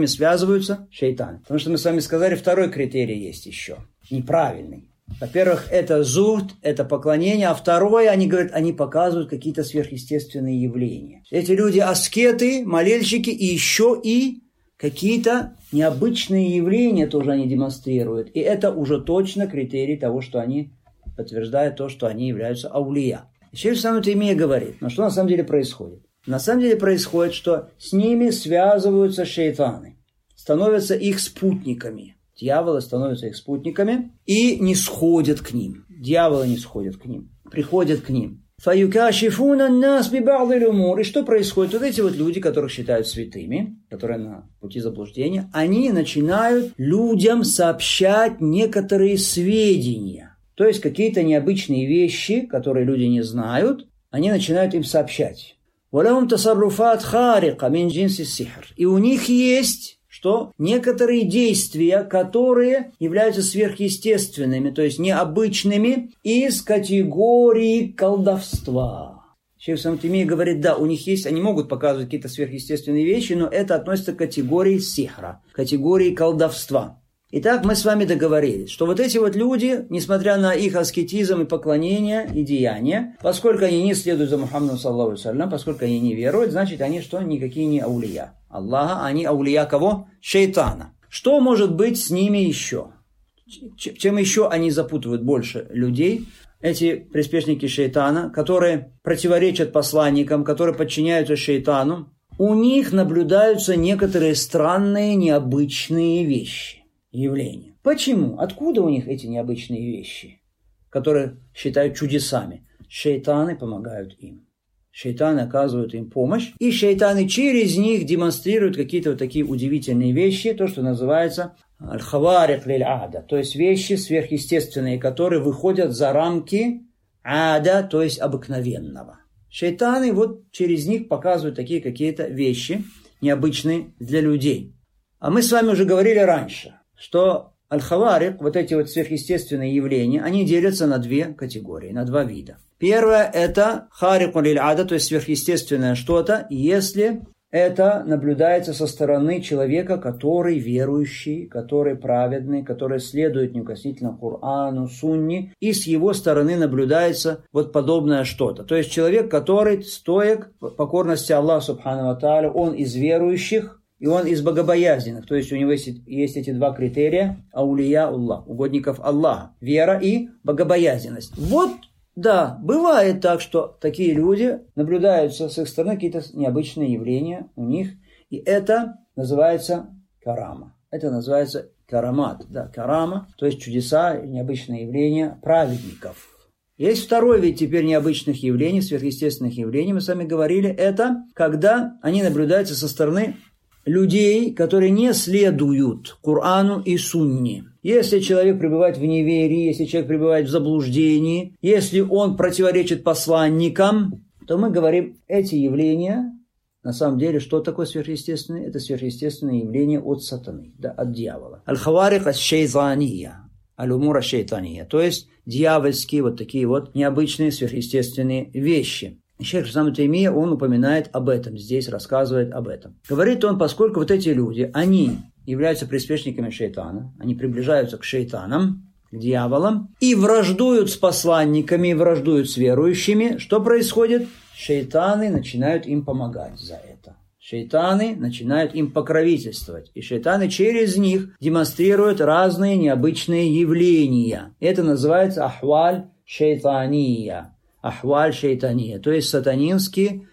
Потому что мы с вами сказали, второй критерий есть еще. Неправильный. Во-первых, это зухд, это поклонение, а второе, они говорят, они показывают какие-то сверхъестественные явления. Эти люди аскеты, молельщики и еще и какие-то необычные явления тоже они демонстрируют. И это уже точно критерий того, что они подтверждают то, что они являются аулия. Шейх ибн Таймия говорит, но что на самом деле происходит? На самом деле происходит, что с ними связываются шейтаны, становятся их спутниками. Дьяволы становятся их спутниками и не сходят к ним. Дьяволы не сходят к ним, приходят к ним. «Фаюкашифуна нас биба'дил умур». И что происходит? Вот эти вот люди, которых считают святыми, которые на пути заблуждения, они начинают людям сообщать некоторые сведения. То есть какие-то необычные вещи, которые люди не знают, они начинают им сообщать. «Валахум тасарруфат харика мин джинси сихр». И у них есть что некоторые действия, которые являются сверхъестественными, то есть необычными, из категории колдовства. Шейх ибн Таймия говорит, да, у них есть, они могут показывать какие-то сверхъестественные вещи, но это относится к категории сихра, категории колдовства. Итак, мы с вами договорились, что вот эти вот люди, несмотря на их аскетизм и поклонение и деяния, поскольку они не следуют за Мухаммадом, саллаллаху алейхи ва саллям, поскольку они не веруют, значит, они что? Никакие не аулия Аллаха, они аулия кого? Шейтана. Что может быть с ними еще? Чем еще они запутывают больше людей? Эти приспешники шейтана, которые противоречат посланникам, которые подчиняются шейтану, у них наблюдаются некоторые странные, необычные вещи. Явления. Почему? Откуда у них эти необычные вещи, которые считают чудесами? Шейтаны помогают им. Шейтаны оказывают им помощь. И шейтаны через них демонстрируют какие-то вот такие удивительные вещи, то, что называется аль-хаварик лиль-ада, то есть вещи сверхъестественные, которые выходят за рамки ада, то есть обыкновенного. Шейтаны вот через них показывают такие какие-то вещи необычные для людей. А мы с вами уже говорили раньше, что аль-хаварик, вот эти вот сверхъестественные явления, они делятся на две категории, на два вида. Первое – это харикун лиль-ада, то есть сверхъестественное что-то, если это наблюдается со стороны человека, который верующий, который праведный, который следует неукоснительно Корану, Сунне, и с его стороны наблюдается вот подобное что-то. То есть человек, который стоек покорности Аллаху Субхану ва Тааля, он из верующих, и он из богобоязненных. То есть у него есть эти два критерия – аулия Аллах, угодников Аллаха, вера и богобоязненность. Вот. Да, бывает так, что такие люди наблюдаются с их стороны какие-то необычные явления у них, и это называется карама. Это называется карамат, да, карама, то есть чудеса, необычные явления праведников. Есть второй вид теперь необычных явлений, сверхъестественных явлений, мы с вами говорили, это когда они наблюдаются со стороны людей, которые не следуют Корану и Сунне. Если человек пребывает в неверии, если человек пребывает в заблуждении, если он противоречит посланникам, то мы говорим, эти явления, на самом деле, что такое сверхъестественное? Это сверхъестественное явление от сатаны, да, от дьявола. Аль-хаварик аш-шейтания, аль-умур аш-шейтания, то есть дьявольские вот такие вот необычные сверхъестественные вещи. Шейх Ислам Таймия, он упоминает об этом, здесь рассказывает об этом. Говорит он, поскольку вот эти люди, они являются приспешниками шейтана, они приближаются к шейтанам, к дьяволам, и враждуют с посланниками, и враждуют с верующими, что происходит? Шейтаны начинают им помогать за это. Шейтаны начинают им покровительствовать, и шейтаны через них демонстрируют разные необычные явления. Это называется ахваль шейтания. Ахваль шейтания, то есть сатанинские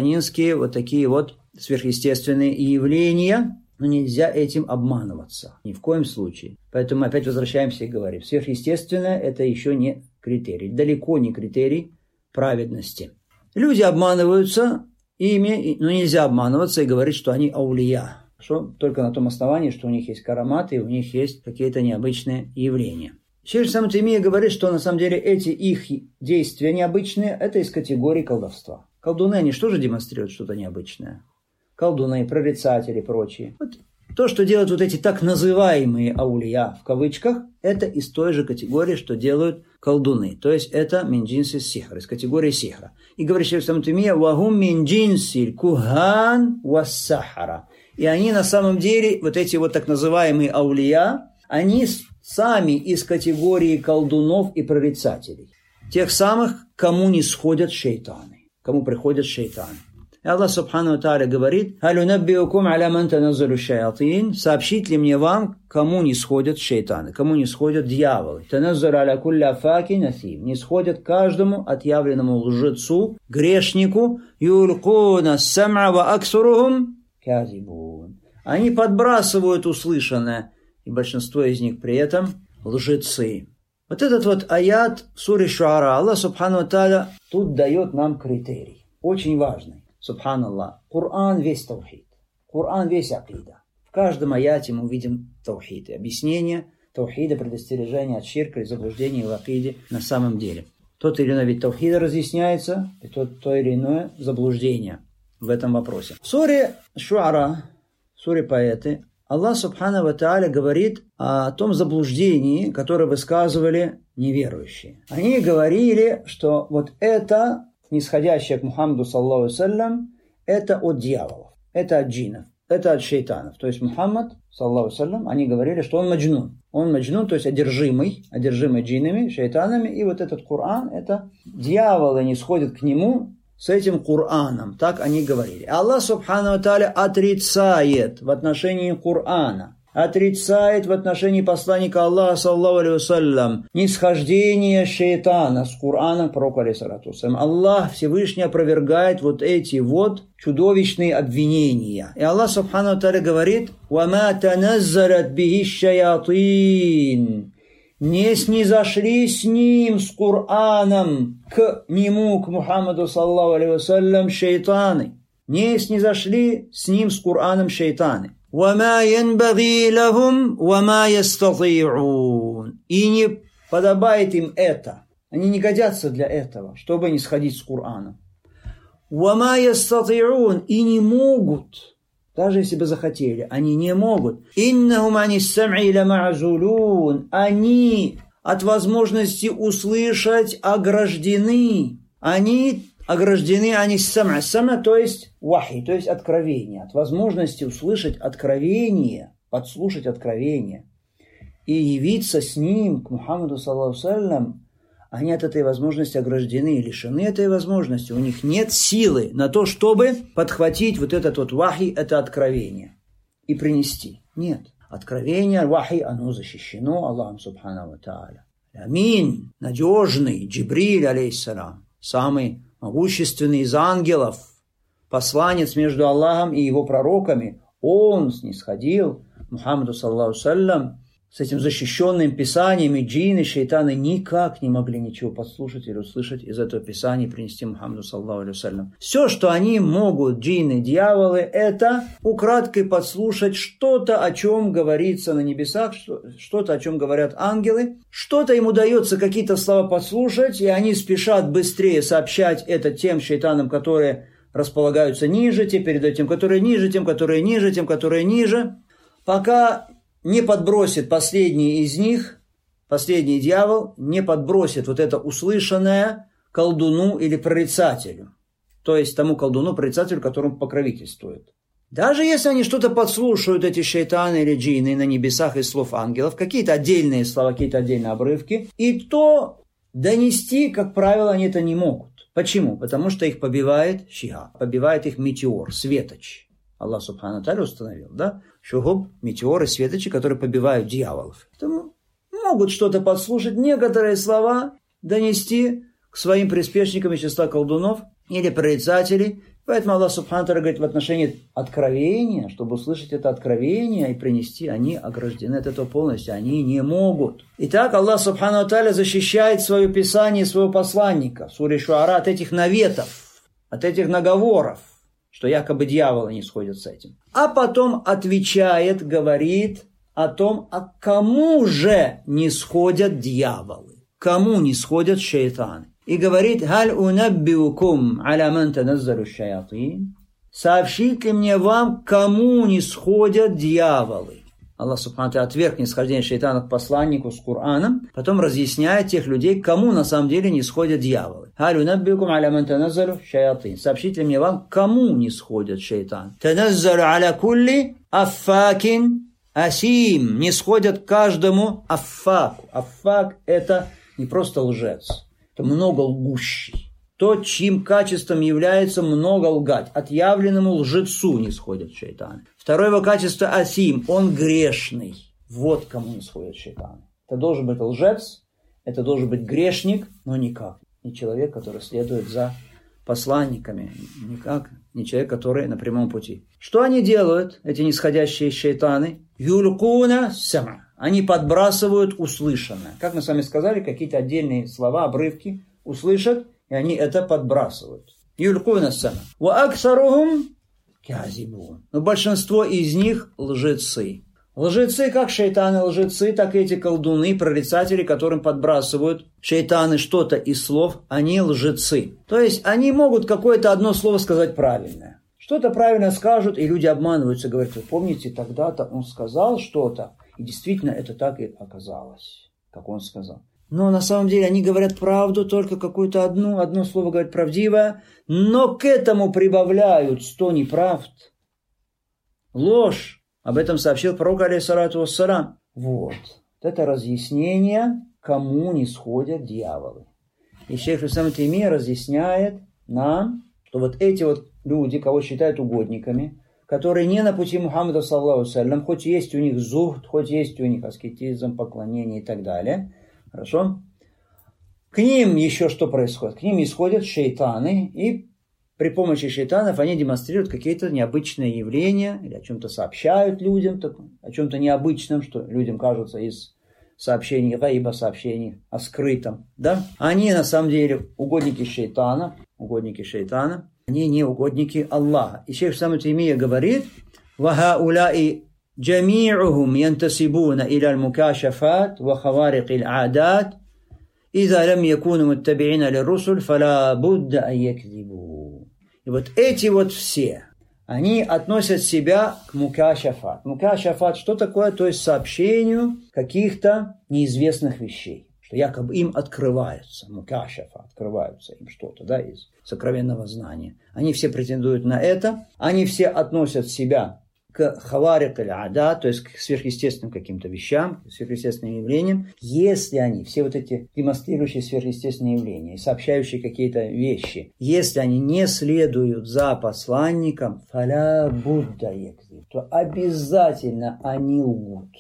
вот такие вот сверхъестественные явления, но нельзя этим обманываться, ни в коем случае. Поэтому мы опять возвращаемся и говорим, сверхъестественное это еще не критерий, далеко не критерий праведности. Люди обманываются ими, но нельзя обманываться и говорить, что они аулия, что только на том основании, что у них есть караматы и у них есть какие-то необычные явления. Шейх Ислам Таймия говорит, что на самом деле эти их действия необычные, это из категории колдовства. Колдуны, они что же демонстрируют что-то необычное? Колдуны, прорицатели и прочие. Вот то, что делают вот эти так называемые аулия, в кавычках, это из той же категории, что делают колдуны. То есть это минджинси сихра, из категории сихра. И говорит Шейх Ислам Таймия, вахум минджинси кухан вассахара. И они на самом деле, вот эти вот так называемые аулия, они сами из категории колдунов и прорицателей. Тех самых, кому не сходят шейтаны, кому приходят шейтаны. И Аллах Субхану ва Тааля говорит, сообщить ли мне вам, кому не сходят шейтаны, кому не сходят дьяволы. Не сходят каждому отъявленному лжецу, грешнику, они подбрасывают услышанное, и большинство из них при этом лжецы. Вот этот вот аят в суре Шуара, Аллах Субхану ва Тааля тут дает нам критерий, очень важный. Субханаллах. Коран весь таухид. Коран весь акида. В каждом аяте мы увидим таухид. И объяснение таухида, предостережение от ширка и заблуждения в акиде на самом деле. Тот или иной вид таухида разъясняется, и то или иное заблуждение в этом вопросе. В суре Шуара, в суре Поэты, Аллах Субхану ва Тааля говорит о том заблуждении, которое высказывали неверующие. Они говорили, что вот это нисходящее к Мухаммаду саллаллаху алейхи ва саллям, это от дьяволов, это от джиннов, это от шейтанов. То есть Мухаммад саллаллаху алейхи ва саллям, они говорили, что он маджнун. Он маджнун, то есть одержимый джиннами, шейтанами. И вот этот Коран, это дьяволы не сходят к нему с этим Кораном. Так они говорили. Аллах Субхану ва Тааля отрицает в отношении Корана, отрицает в отношении посланника Аллаха саллаллаху алейхи ва саллям нисхождение шейтана с Кораном пророка алейхиссалату вассалям. Аллах Всевышний опровергает вот эти вот чудовищные обвинения. И Аллах Субхану ва Тааля говорит: «Вама таназзалат бихи шаятин». Не снизошли с ним, с Кораном, к нему, к Мухаммаду саллаллаху алейхи ва саллям, шейтаны. Не снизошли с ним, с Кораном, шейтаны. وَمَا يَنْبَغِي لَهُمْ وَمَا يَسْتَطِيعُونَ. И не подобает им это. Они не годятся для этого, чтобы не сходить с Кораном. وَمَا يَسْتَطِيعُونَ. И не могут Даже если бы захотели, они не могут. «Иннахум анис сам'и лама'зулун». Они от возможности услышать ограждены. Они ограждены анис сам'а. Сам'а, то есть вахи, то есть откровение. От возможности услышать откровение, подслушать откровение и явиться с ним к Мухаммаду саллаллаху алейхи ва саллям, они от этой возможности ограждены, лишены этой возможности. У них нет силы на то, чтобы подхватить вот этот вот вахи, это откровение, и принести. Нет. Откровение, вахи, оно защищено Аллахом субхану ва тааля. Амин, надежный, Джибриль, алейхиссалам, самый могущественный из ангелов, посланец между Аллахом и его пророками, он снисходил Мухаммаду саллаллаху алейхи ва саллям с этим защищенным писанием, и джинны, шейтаны никак не могли ничего подслушать или услышать из этого писания и принести Мухаммаду саллаллаху алейхи ва саллям. Все, что они могут, джинны, дьяволы, это украдкой подслушать что-то, о чем говорится на небесах, что-то, о чем говорят ангелы. Что-то им удается, какие-то слова подслушать, и они спешат быстрее сообщать это тем шейтанам, которые располагаются ниже, те передают тем, которые ниже, тем, которые ниже, тем, которые ниже, пока не подбросит последний из них, последний дьявол, не подбросит вот это услышанное колдуну или прорицателю, то есть тому колдуну, прорицателю, которому покровительствует. Даже если они что-то подслушают, эти шейтаны или джинны на небесах из слов ангелов, какие-то отдельные слова, какие-то отдельные обрывки, и то донести, как правило, они это не могут. Почему? Потому что их побивает шиа, побивает их метеор, светоч. Аллах субхану ва тааля установил, да? Шухуб, метеоры, светочи, которые побивают дьяволов. Поэтому могут что-то подслушать, некоторые слова донести к своим приспешникам из числа колдунов или прорицателей. Поэтому Аллах субхану ва тааля говорит в отношении откровения, чтобы услышать это откровение и принести, они ограждены от этого полностью, они не могут. Итак, Аллах субхану ва тааля защищает свое писание, своего посланника в суре Шуара от этих наветов, от этих наговоров, что якобы дьяволы не сходят с этим. А потом отвечает, говорит о том, а кому же не сходят дьяволы, кому не сходят шейтаны. И говорит, «Халь унаббиукум аля ман таназзалу шаятин». Сообщите ли мне вам, кому не сходят дьяволы? Аллах субхану ва тааля отверг нисхождение шейтана к посланнику с Кораном, потом разъясняет тех людей, кому на самом деле не сходят дьяволы. «Халь унаббиукум аля ман таназзалу шаятин». Сообщите ли мне вам, кому не сходят шейтан? «Таназзалу аля кулли аффакин асим». Не сходят каждому аффаку. Аффак – это не просто лжец, это много лгущий. То, чьим качеством является много лгать. Отъявленному лжецу не сходят шейтаны. Второе его качество асим, он грешный. Вот кому не сходят шейтаны. Это должен быть лжец, это должен быть грешник, но никак не человек, который следует за посланниками, никак не человек, который на прямом пути. Что они делают, эти нисходящие шейтаны? Юлькуна сама. Они подбрасывают услышанное. Как мы с вами сказали, какие-то отдельные слова, обрывки услышат, и они это подбрасывают. Юлькуна сама. Ва аксарухум казибун. Но большинство из них лжецы. Лжецы, как шейтаны лжецы, так и эти колдуны, прорицатели, которым подбрасывают шейтаны что-то из слов, они лжецы. То есть они могут какое-то одно слово сказать правильное. Что-то правильно скажут, и люди обманываются, говорят, вы помните, тогда-то он сказал что-то, и действительно это так и оказалось, как он сказал. Но на самом деле они говорят правду, только какое-то одно слово говорят правдивое, но к этому прибавляют 100 неправд. Ложь. Об этом сообщил пророк, алейхиссалату вассалам. Вот. Это разъяснение, кому не сходят дьяволы. И шейх ибн Таймия разъясняет нам, что вот эти вот люди, кого считают угодниками, которые не на пути Мухаммада, саллаллаху алейхи ва саллям, хоть есть у них зухд, хоть есть у них аскетизм, поклонение и так далее, хорошо? К ним еще что происходит? К ним исходят шейтаны, и при помощи шейтанов они демонстрируют какие-то необычные явления, или о чем-то сообщают людям, о чем-то необычном, что людям кажется из сообщений гаиба, сообщений о скрытом. Да? Они на самом деле угодники шейтана, они не угодники Аллаха. И шейх ибн Таймия говорит, «Вахауляи джами'ухум янтасибуна иля аль-мукашафат ва хаварик аль-аадат, иза лам якуну муттаби'ина лир-русуль, фала будда ан якзибу». И вот эти вот все, они относят себя к мукашафат. Мукашафат что такое? То есть сообщению каких-то неизвестных вещей, что якобы им открываются. Мукашафат, открываются им что-то, да, из сокровенного знания. Они все претендуют на это, они все относят себя к хаварик аль-ада, то есть к сверхъестественным каким-то вещам, к сверхъестественным явлениям, если они, все вот эти демонстрирующие сверхъестественные явления, сообщающие какие-то вещи, если они не следуют за посланником, фаля будда якзи, то обязательно они лгут.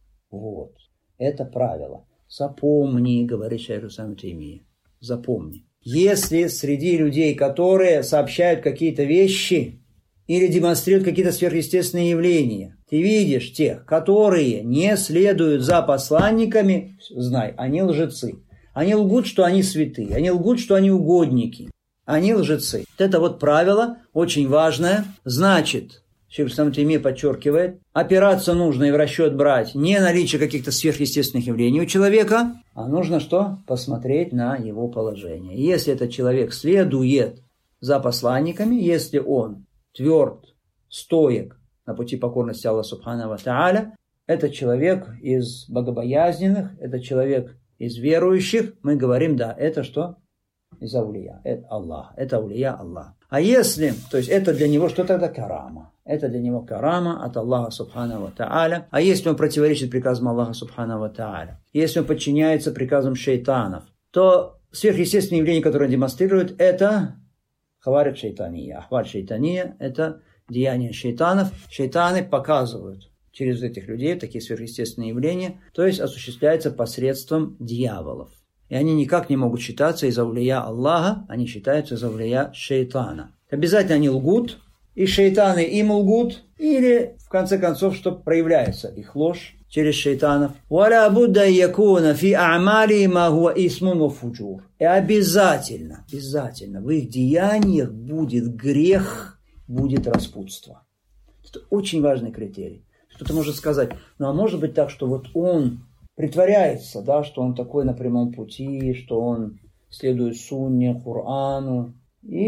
Вот. Это правило. Запомни, говорит шейх ал-Ислам Таймия. Запомни. Если среди людей, которые сообщают какие-то вещи, или демонстрируют какие-то сверхъестественные явления, ты видишь тех, которые не следуют за посланниками, знай, они лжецы. Они лгут, что они святые, они лгут, что они угодники, они лжецы. Вот это вот правило очень важное. Значит, шейх ал-Ислам Таймия подчеркивает, опираться нужно и в расчет брать не наличие каких-то сверхъестественных явлений у человека, а нужно что? Посмотреть на его положение. Если этот человек следует за посланниками, если он тверд, стоек на пути покорности Аллаха Субхану ва Тааля, это человек из богобоязненных, это человек из верующих, мы говорим, да, это что? Из аулия, это Аллах, это аулия Аллах. А если, то есть это для него что тогда? Карама. Это для него карама от Аллаха Субхану ва Тааля. А если он противоречит приказам Аллаха Субхану ва Тааля, если он подчиняется приказам шейтанов, то сверхъестественные явления, которые он демонстрирует, это хаварик шейтания. Ахваль шейтания – это деяния шейтанов. Шейтаны показывают через этих людей такие сверхъестественные явления, то есть осуществляется посредством дьяволов. И они никак не могут считаться из аулия Аллаха, они считаются из аулия шейтана. Обязательно они лгут, и шейтаны им лгут, или в конце концов, что проявляется их ложь через шейтанов. «Валя будда якуна фи а'мали ма хуа исмун ва фуджур». И обязательно в их деяниях будет грех, будет распутство. Это очень важный критерий. Кто-то может сказать, ну а может быть так, что вот он притворяется, да, что он такой на прямом пути, что он следует сунне, Корану,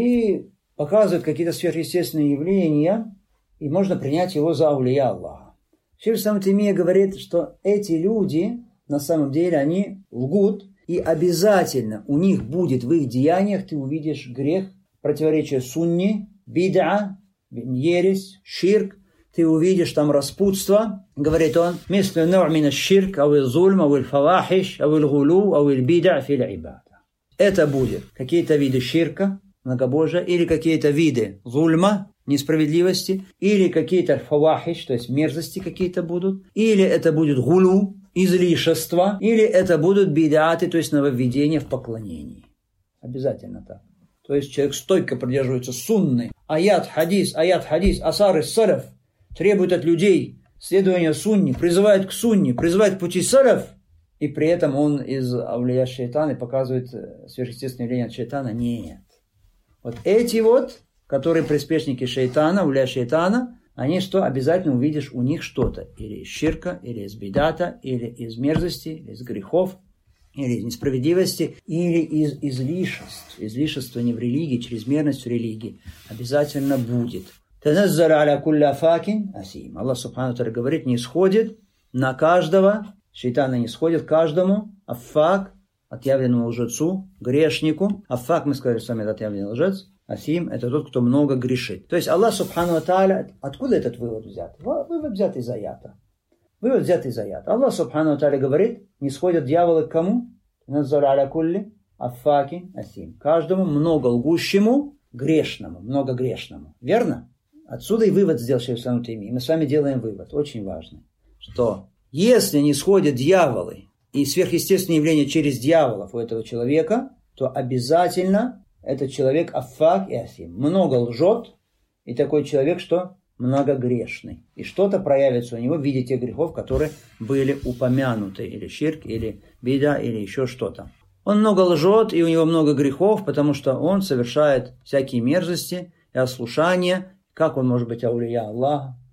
и показывает какие-то сверхъестественные явления, и можно принять его за аулия Аллаха. Шейх ал-Ислам Таймия говорит, что эти люди, на самом деле, они лгут, и обязательно у них будет в их деяниях, ты увидишь грех, противоречие сунне, бид'a, ересь, ширк, ты увидишь там распутство, говорит он, «Мислю ну'у мина ширк, ау зульм, ау фавахиш, ау гулу, ау бид'a фил ибада». Это будет какие-то виды ширка, многобожия, или какие-то виды зульма, несправедливости, или какие-то фавахиш, то есть мерзости какие-то будут, или это будет гулу, излишество, или это будут бид'аты, то есть нововведения в поклонении. Обязательно так. То есть человек стойко придерживается сунны, аят, хадис, асар из салаф, требует от людей следования сунне, призывает к сунне, призывает к пути салаф, и при этом он из аулия шейтана показывает сверхъестественное явление от шейтана. Нет. Вот эти вот, которые приспешники шейтана, аулия шейтана, они что? Обязательно увидишь у них что-то. Или из ширка, или из бидата, или из мерзости, или из грехов, или из несправедливости, или из излишеств. Излишество не в религии, чрезмерность в религии. Обязательно будет. Таназзаля аля кулля факин асим. Аллах Субхану ва Тааля говорит, не сходит на каждого, шейтана не сходит каждому, аффак, отъявленному лжецу, грешнику. Аффак, мы сказали с вами, это отъявленный лжец. Асим – это тот, кто много грешит. То есть Аллах Субхану ва Тааля, откуда этот вывод взят? Вывод взят из аята. Вывод взят из аята. Аллах Субхану ва Тааля говорит, не сходят дьяволы к кому? Таназзаля аля кулли аффаки асим. Каждому много лгущему, грешному, много грешному. Верно? Отсюда и вывод сделал шейх ал-Ислам Таймия. Мы с вами делаем вывод, очень важный, что если не сходят дьяволы и сверхъестественные явления через дьяволов у этого человека, то обязательно этот человек аффак и асим. Много лжет, и такой человек, что многогрешный. И что-то проявится у него в виде тех грехов, которые были упомянуты. Или ширк, или бида, или еще что-то. Он много лжет, и у него много грехов, потому что он совершает всякие мерзости и ослушания. Как он может быть аулия Аллаха?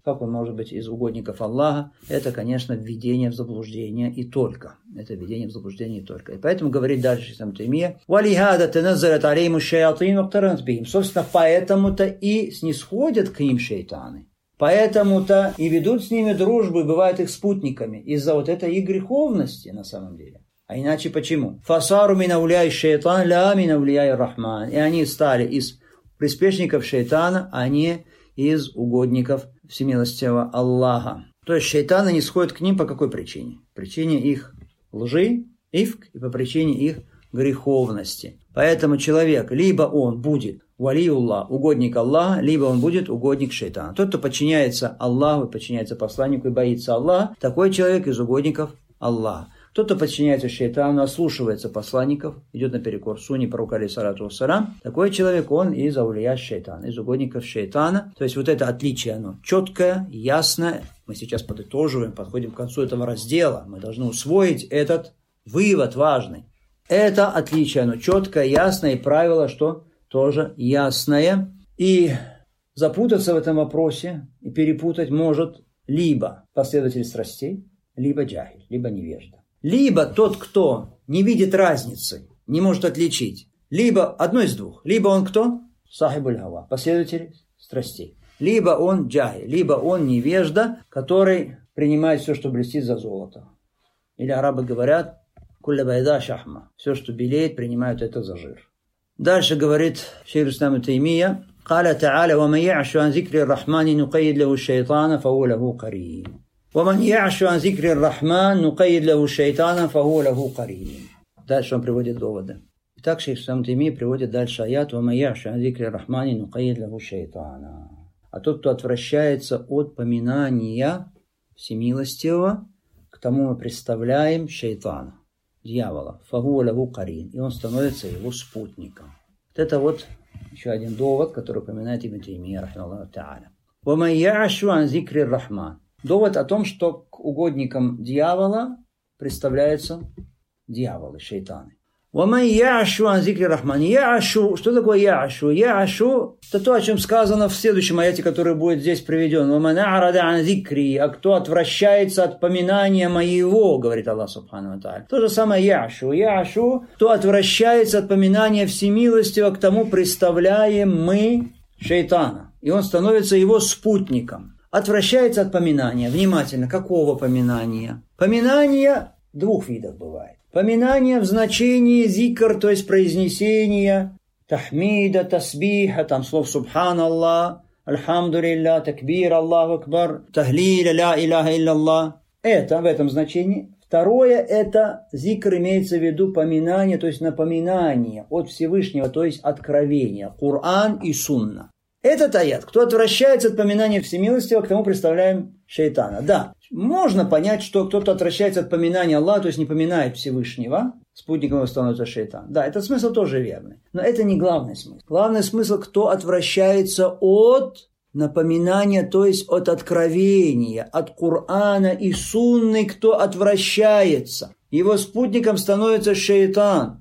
Как он может быть из угодников Аллаха? Это, конечно, введение в заблуждение и только. Это введение в заблуждение и только. И поэтому говорит дальше Ибн Таймия: «Валихада таназзалат алейхиму шаятин вактаранат бихим». Собственно, поэтому-то и снисходят к ним шайтаны. Поэтому-то и ведут с ними дружбу, и бывают их спутниками. Из-за вот этой их греховности, на самом деле. А иначе почему? «Фасару мин ауляй шайтан, ла мин ауляй рахман». И они стали из приспешников шайтана, а не из угодников всемилостивого Аллаха. То есть шайтаны не сходят к ним по какой причине? Причине их лжи, ифк, и по причине их греховности. Поэтому человек, либо он будет валиуллах, угодник Аллаха, либо он будет угодник шайтана. Тот, кто подчиняется Аллаху, подчиняется посланнику и боится Аллаха, такой человек из угодников Аллаха. Тот, кто подчиняется шайтану, ослушивается посланников, идет наперекор сунне пророка алейхиссалату вассалям, такой человек, он из аулия шайтана, из угодников шайтана. То есть вот это отличие, оно четкое, ясное. Мы сейчас подытоживаем, подходим к концу этого раздела. Мы должны усвоить этот вывод важный. Это отличие, оно четкое, ясное, и правило, что тоже ясное. И запутаться в этом вопросе и перепутать может либо последователь страстей, либо джахиль, либо невежда. Либо тот, кто не видит разницы, не может отличить. Либо одно из двух. Либо он кто? Сахибуль гава, последователь страстей. Либо он джахиль, либо он невежда, который принимает все, что блестит, за золото. Или арабы говорят: кулля байда шахма. Все, что белеет, принимают это за жир. Дальше говорит шейх ислам Ибн Таймия: «Каля та'аля, ва ман я'шу ан зикри ар-рахмани нукайид лаху шайтана, фахуа лаху карин». وَمَنْ يَعْشُ عَنْ ذِكْرِ الرَّحْمَنِ نُقَيِّدْ لَهُ شَيْطَانًا فَهُوَ لَهُ قَرِينٌ. Дальше он приводит доводы. Итак, шейх ислам Ибн Таймия приводит дальше аят: وَمَنْ يَعْشُ عَنْ ذِكْرِ الرَّحْمَنِ نُقَيِّدْ لَهُ شَيْطَانًا. А тот, кто отвращается от поминания всемилостивого, к тому мы представляем шайтана, дьявола, فَهُوَ لَهُ قَرِينٌ, и он становится его спутником. Вот это вот еще один довод, который упоминает Ибн Таймия, рахимахуллаху та'аля. وَمَنْ يَعْشُ عَنْ ذِكْرِ الرَّحْمَنِ. Довод о том, что к угодникам дьявола представляются дьяволы, шайтаны. وَمَنْ يَعْشُ عَنْ ذِكْرِ الرَّحْمَنِ. Я'шу. Что такое я'шу? Я'шу – это то, о чем сказано в следующем аяте, который будет здесь приведен. وَمَنْ أَعْرَضَ عَنْ ذِكْرِي. А кто отвращается от поминания моего, говорит Аллах субхану ва тааля. То же самое я'шу. Я'шу – кто отвращается от поминания всемилостивого, к тому представляем мы шайтана. И он становится его спутником. Отвращается от поминания. Внимательно, какого поминания? Поминание двух видов бывает. Поминание в значении зикр, то есть произнесение тахмида, тасбиха, там слов субханаллах, альхамдулилля, такбир, Аллаху акбар, тахлиля, ля иляха илляллах. Это в этом значении. Второе – это зикр, имеется в виду поминание, то есть напоминание от Всевышнего, то есть откровение. Коран и сунна. Этот аят, кто отвращается от поминания всемилостивого, к тому представляем шайтана. Да, можно понять, что кто-то отвращается от поминания Аллаха, то есть не поминает Всевышнего, спутником его становится шайтан. Да, этот смысл тоже верный. Но это не главный смысл. Главный смысл, кто отвращается от напоминания, то есть от откровения, от Корана и сунны, кто отвращается. Его спутником становится шайтан.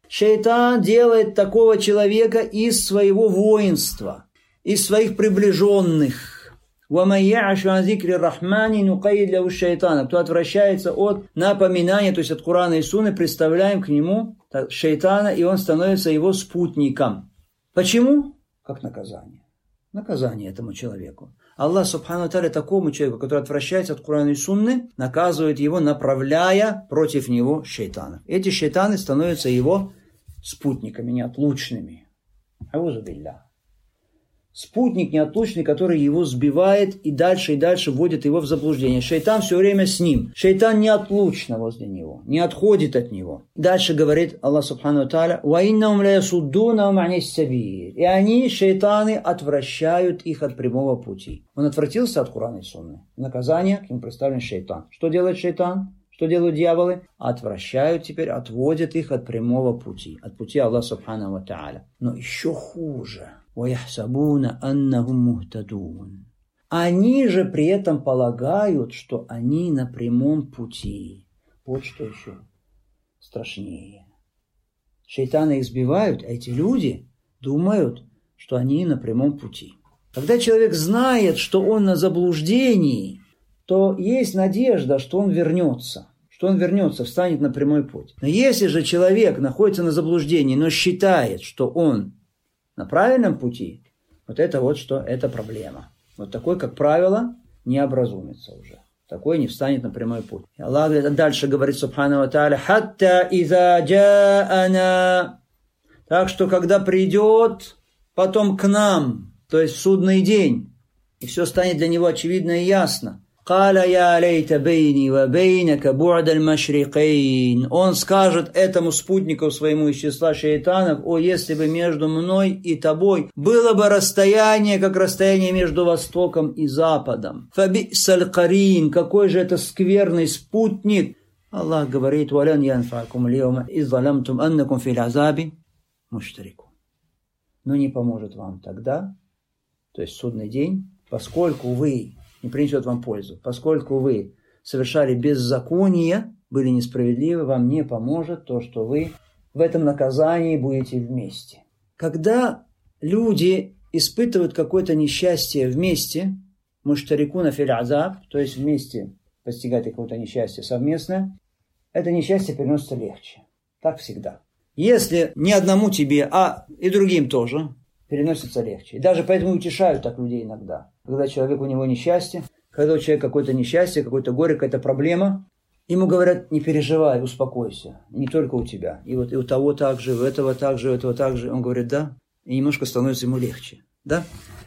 Шайтан делает такого человека из своего воинства, из своих приближенных. وَمَنْ يَعْشُ عَنْ ذِكْرِ الرَّحْمَنِ نُقَيِّدْ лаху шайтана. Кто отвращается от напоминания, то есть от Корана и Сунны, представляем к нему шайтана, и он становится его спутником. Почему? Как наказание. Наказание этому человеку. Аллах субхану ва тааля такому человеку, который отвращается от Корана и Сунны, наказывает его, направляя против него шайтанов. Эти шайтаны становятся его спутниками неотлучными. Аузу билля. Спутник неотлучный, который его сбивает и дальше вводит его в заблуждение. Шайтан все время с ним. Шайтан неотлучно возле него, не отходит от него. Дальше говорит Аллах субхану ва тааля: وَإِنَّهُمْ لَيَصُدُّونَهُمْ عَنِ السَّبِيلِ. И они, шайтаны, отвращают их от прямого пути. Он отвратился от Корана и Сунны. Наказание, к нему представлен шайтан. Что делает шайтан? Что делают дьяволы? Отвращают теперь, отводят их от прямого пути, от пути Аллаха субхану ва тааля. Но еще хуже. وَيَحْسَبُونَ أَنَّهُمْ مُهْتَدُونَ. Они же при этом полагают, что они на прямом пути. Вот что еще страшнее. Шайтаны их сбивают, а эти люди думают, что они на прямом пути. Когда человек знает, что он на заблуждении, то есть надежда, что он вернется, встанет на прямой путь. Но если же человек находится на заблуждении, но считает, что он на правильном пути, это проблема. Вот такой, как правило, не образумится уже. Такой не встанет на прямой путь. И Аллах дальше говорит, субхану ва тааля, «Хатта иза джа'ана». Так что, когда придет потом к нам, то есть в судный день, и все станет для него очевидно и ясно. «Каля я лейта бейни ва бейнака бу'даль машрикейн». Он скажет этому спутнику своему из числа шейтанов: «О, если бы между мной и тобой было бы расстояние, как расстояние между Востоком и Западом». «Фабисаль карин». Какой же это скверный спутник. Аллах говорит: «Валян янфакум льяума из залямтум аннакум фил азаби муштарику». Но не поможет вам тогда, то есть судный день, поскольку вы не принесет вам пользу, поскольку вы совершали беззаконие, были несправедливы, вам не поможет то, что вы в этом наказании будете вместе. Когда люди испытывают какое-то несчастье вместе, муштарикуна фил азаб, то есть вместе постигать какое-то несчастье совместное, это несчастье переносится легче. Так всегда. Если не одному тебе, а и другим тоже, переносится легче. И даже поэтому утешают так людей иногда. Когда человек, у него несчастье, когда у человека какое-то несчастье, какое-то горе, какая-то проблема, ему говорят: не переживай, успокойся. Не только у тебя. И вот и у того так же, у этого так же, у этого так же. Он говорит: да. И немножко становится ему легче. Да?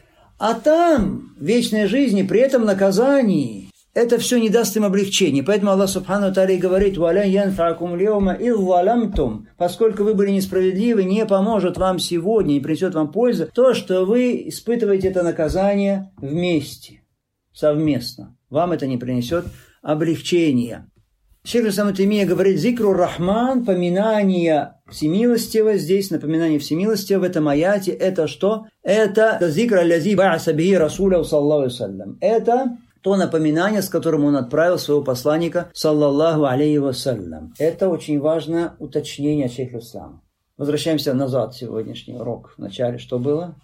А там, в вечной жизни, при этом наказании, это все не даст им облегчения. Поэтому Аллах Субхану ва Тааля говорит: «Валя янфаакум льяума из залямтум». Поскольку вы были несправедливы, не поможет вам сегодня, не принесет вам пользы то, что вы испытываете это наказание вместе, совместно. Вам это не принесет облегчения. Шейх ибн Таймия говорит: «Зикру рахман», поминание всемилостивого, здесь напоминание всемилостивого в этом аяте, это что? Это зикр аллази ба'аса бихи расуля саллаллаху алейхи ва саллям. Это то напоминание, с которым он отправил своего посланника, саллаллаху алейхи ва саллям. Это очень важное уточнение шейха ислама. Возвращаемся назад в сегодняшний урок. Вначале что было?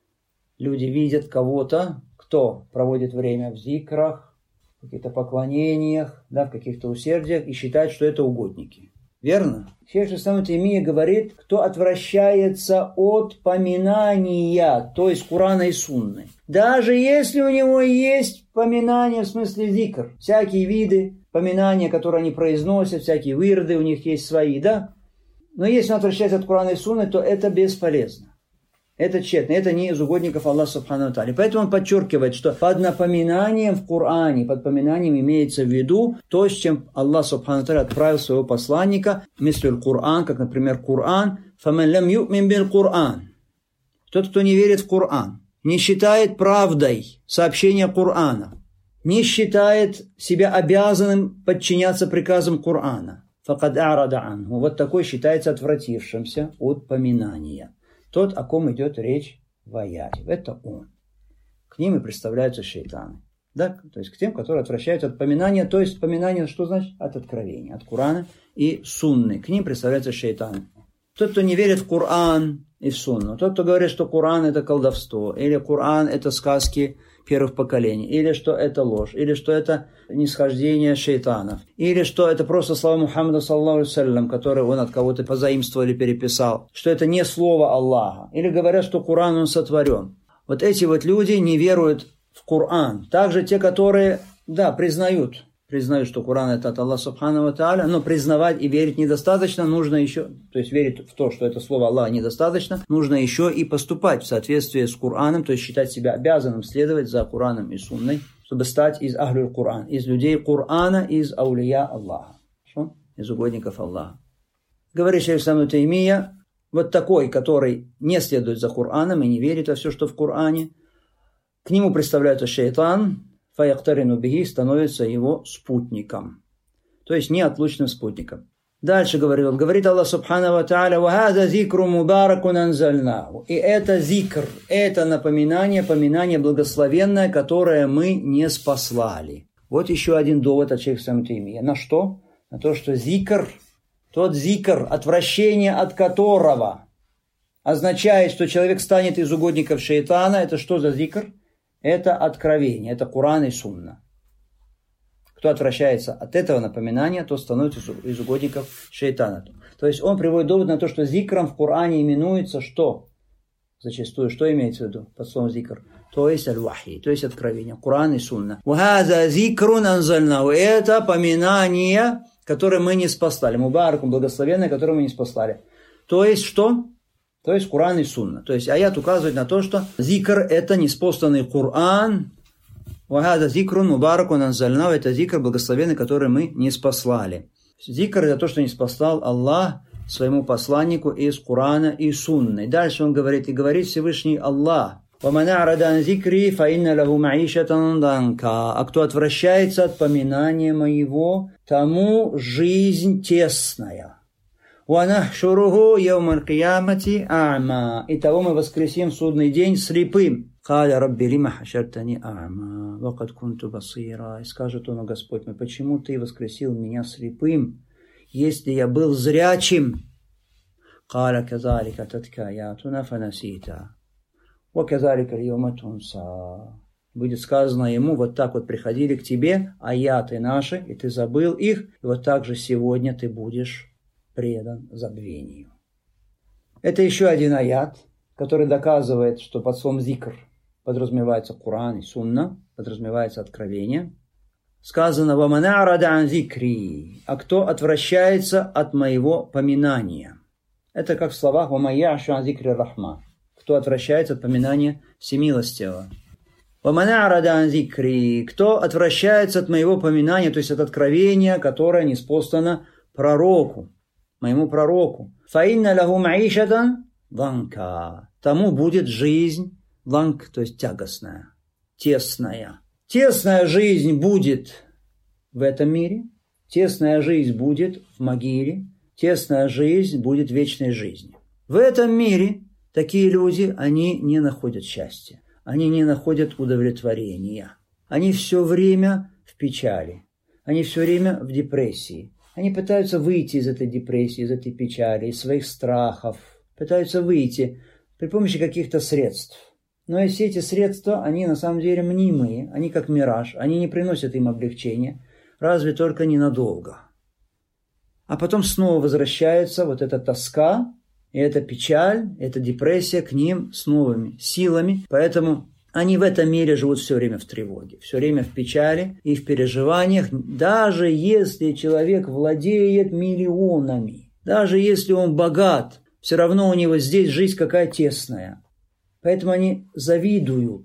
Люди видят кого-то, кто проводит время в зикрах, в каких-то поклонениях, да, в каких-то усердиях, и считают, что это угодники. Верно? Шейх ибн Таймия говорит: кто отвращается от поминания, то есть Курана и Сунны. Даже если у него есть поминания, в смысле зикр, всякие виды поминания, которые они произносят, всякие вирды у них есть свои, да? Но если он отвращается от Курана и Сунны, то это бесполезно. Это тщетно, это не из угодников Аллаха Субхану ва Тааля. Поэтому он подчеркивает, что под напоминанием в Коране, под поминанием имеется в виду то, с чем Аллах Субхану ва Тааля отправил своего посланника, мислюль Коран, как, например, Коран, «Фаман лям ю'мин бил Коран». Тот, кто не верит в Коран, не считает правдой сообщения Корана, не считает себя обязанным подчиняться приказам Корана, «Факад а'рада анху». Вот такой считается отвратившимся от поминания. Тот, о ком идет речь в аяте. Это он. К ним и представляются шейтаны. Да? То есть к тем, которые отвращаются от поминания. То есть поминание, что значит? От откровения. От Корана и Сунны. К ним представляются шейтаны. Тот, кто не верит в Коран и в Сунну. Тот, кто говорит, что Коран это колдовство. Или Коран это сказки первых поколений. Или что это ложь. Или что это нисхождение шейтанов. Или что это просто слова Мухаммада саллаллаху алейхи ва саллям, которые он от кого-то позаимствовал или переписал. Что это не слово Аллаха. Или говорят, что Коран он сотворен. Вот эти вот люди не веруют в Коран. Также те, которые, да, признают, что Коран это от Аллаха Субхану ва Тааля, но признавать и верить недостаточно, нужно еще, то есть верить в то, что это слово Аллаха недостаточно, нужно еще и поступать в соответствии с Кораном, то есть считать себя обязанным следовать за Кораном и Сунной, чтобы стать из Ахлюль Коран, из людей Корана, из аулия Аллаха, из угодников Аллаха. Говорит шейх ибн Таймия, вот такой, который не следует за Кораном и не верит во все, что в Коране, к нему представляется шейтан, фаяктарину бихи, становится его спутником, то есть неотлучным спутником. Дальше говорит Аллах Субхану ва Тааля: «Вахаза зикру мубаракун анзальнаху». И это зикр, это напоминание, поминание благословенное, которое мы не спаслали. Вот еще один довод от шейха ибн Таймия. На что? На то, что зикр, тот зикр, отвращение от которого означает, что человек станет из угодников шайтана. Это что за зикр? Это откровение, это Куран и Сунна. Кто отвращается от этого напоминания, то становится из угодников шайтана. То есть он приводит довод на то, что зикром в Коране именуется что? Зачастую, что имеется в виду под словом зикр? То есть аль-вахи, то есть откровение, Куран и Сунна. «Вахаза зикрун анзальнаху» – это поминание, которое мы не спаслали. Мубаракум, благословенное, которое мы не спаслали. То есть что? То есть Куран и Сунна. То есть аят указывает на то, что зикр – это неспосланный Куран. «Вахаза зикрун мубаракун анзальнаху» – это зикр благословенный, который мы не спаслали. Зикр – это то, что не спаслал Аллах своему посланнику из Курана и Сунны. И дальше он говорит, и говорит Всевышний Аллах: «Ваман а'рада ан зикри, фа инна лаху ма'ишатан данка». А кто отвращается от поминания моего, тому жизнь тесная. «Ва нахшуруху яумаль киямати а'ма». И того мы воскресим в судный день слепым. «Каля рабби лима хашартани а'ма, ва кад кунту басира». И скажет он: «О Господь мой, почему ты воскресил меня слепым, если я был зрячим?» «Каля казалика татка аятуна фанасита». Будет сказано ему: вот так вот приходили к тебе аяты наши, и ты забыл их, и вот так же сегодня ты будешь предан забвению. Это еще один аят, который доказывает, что под словом зикр подразумевается Куран и Сунна, подразумевается откровение. Сказано: «Ваман а'рада ан зикри», а кто отвращается от моего поминания. Это как в словах «Ва ман я'шу ан зикри рахман», кто отвращается от поминания Всемилостивого. «Ваман а'рада ан зикри», кто отвращается от моего поминания, то есть от откровения, которое ниспослано пророку, моему пророку. «Фа инна лаху ма'ишатан данка», тому будет жизнь, данк, то есть тягостная, тесная. Тесная жизнь будет в этом мире, тесная жизнь будет в могиле, тесная жизнь будет в вечной жизни. В этом мире такие люди, они не находят счастья, они не находят удовлетворения. Они все время в печали, они все время в депрессии. Они пытаются выйти из этой депрессии, из этой печали, из своих страхов, пытаются выйти при помощи каких-то средств. Но и все эти средства, они на самом деле мнимые, они как мираж, они не приносят им облегчения, разве только ненадолго. А потом снова возвращается вот эта тоска, и эта печаль, эта депрессия к ним с новыми силами. Поэтому они в этом мире живут все время в тревоге, все время в печали и в переживаниях. Даже если человек владеет миллионами, даже если он богат, все равно у него здесь жизнь какая тесная. Поэтому они завидуют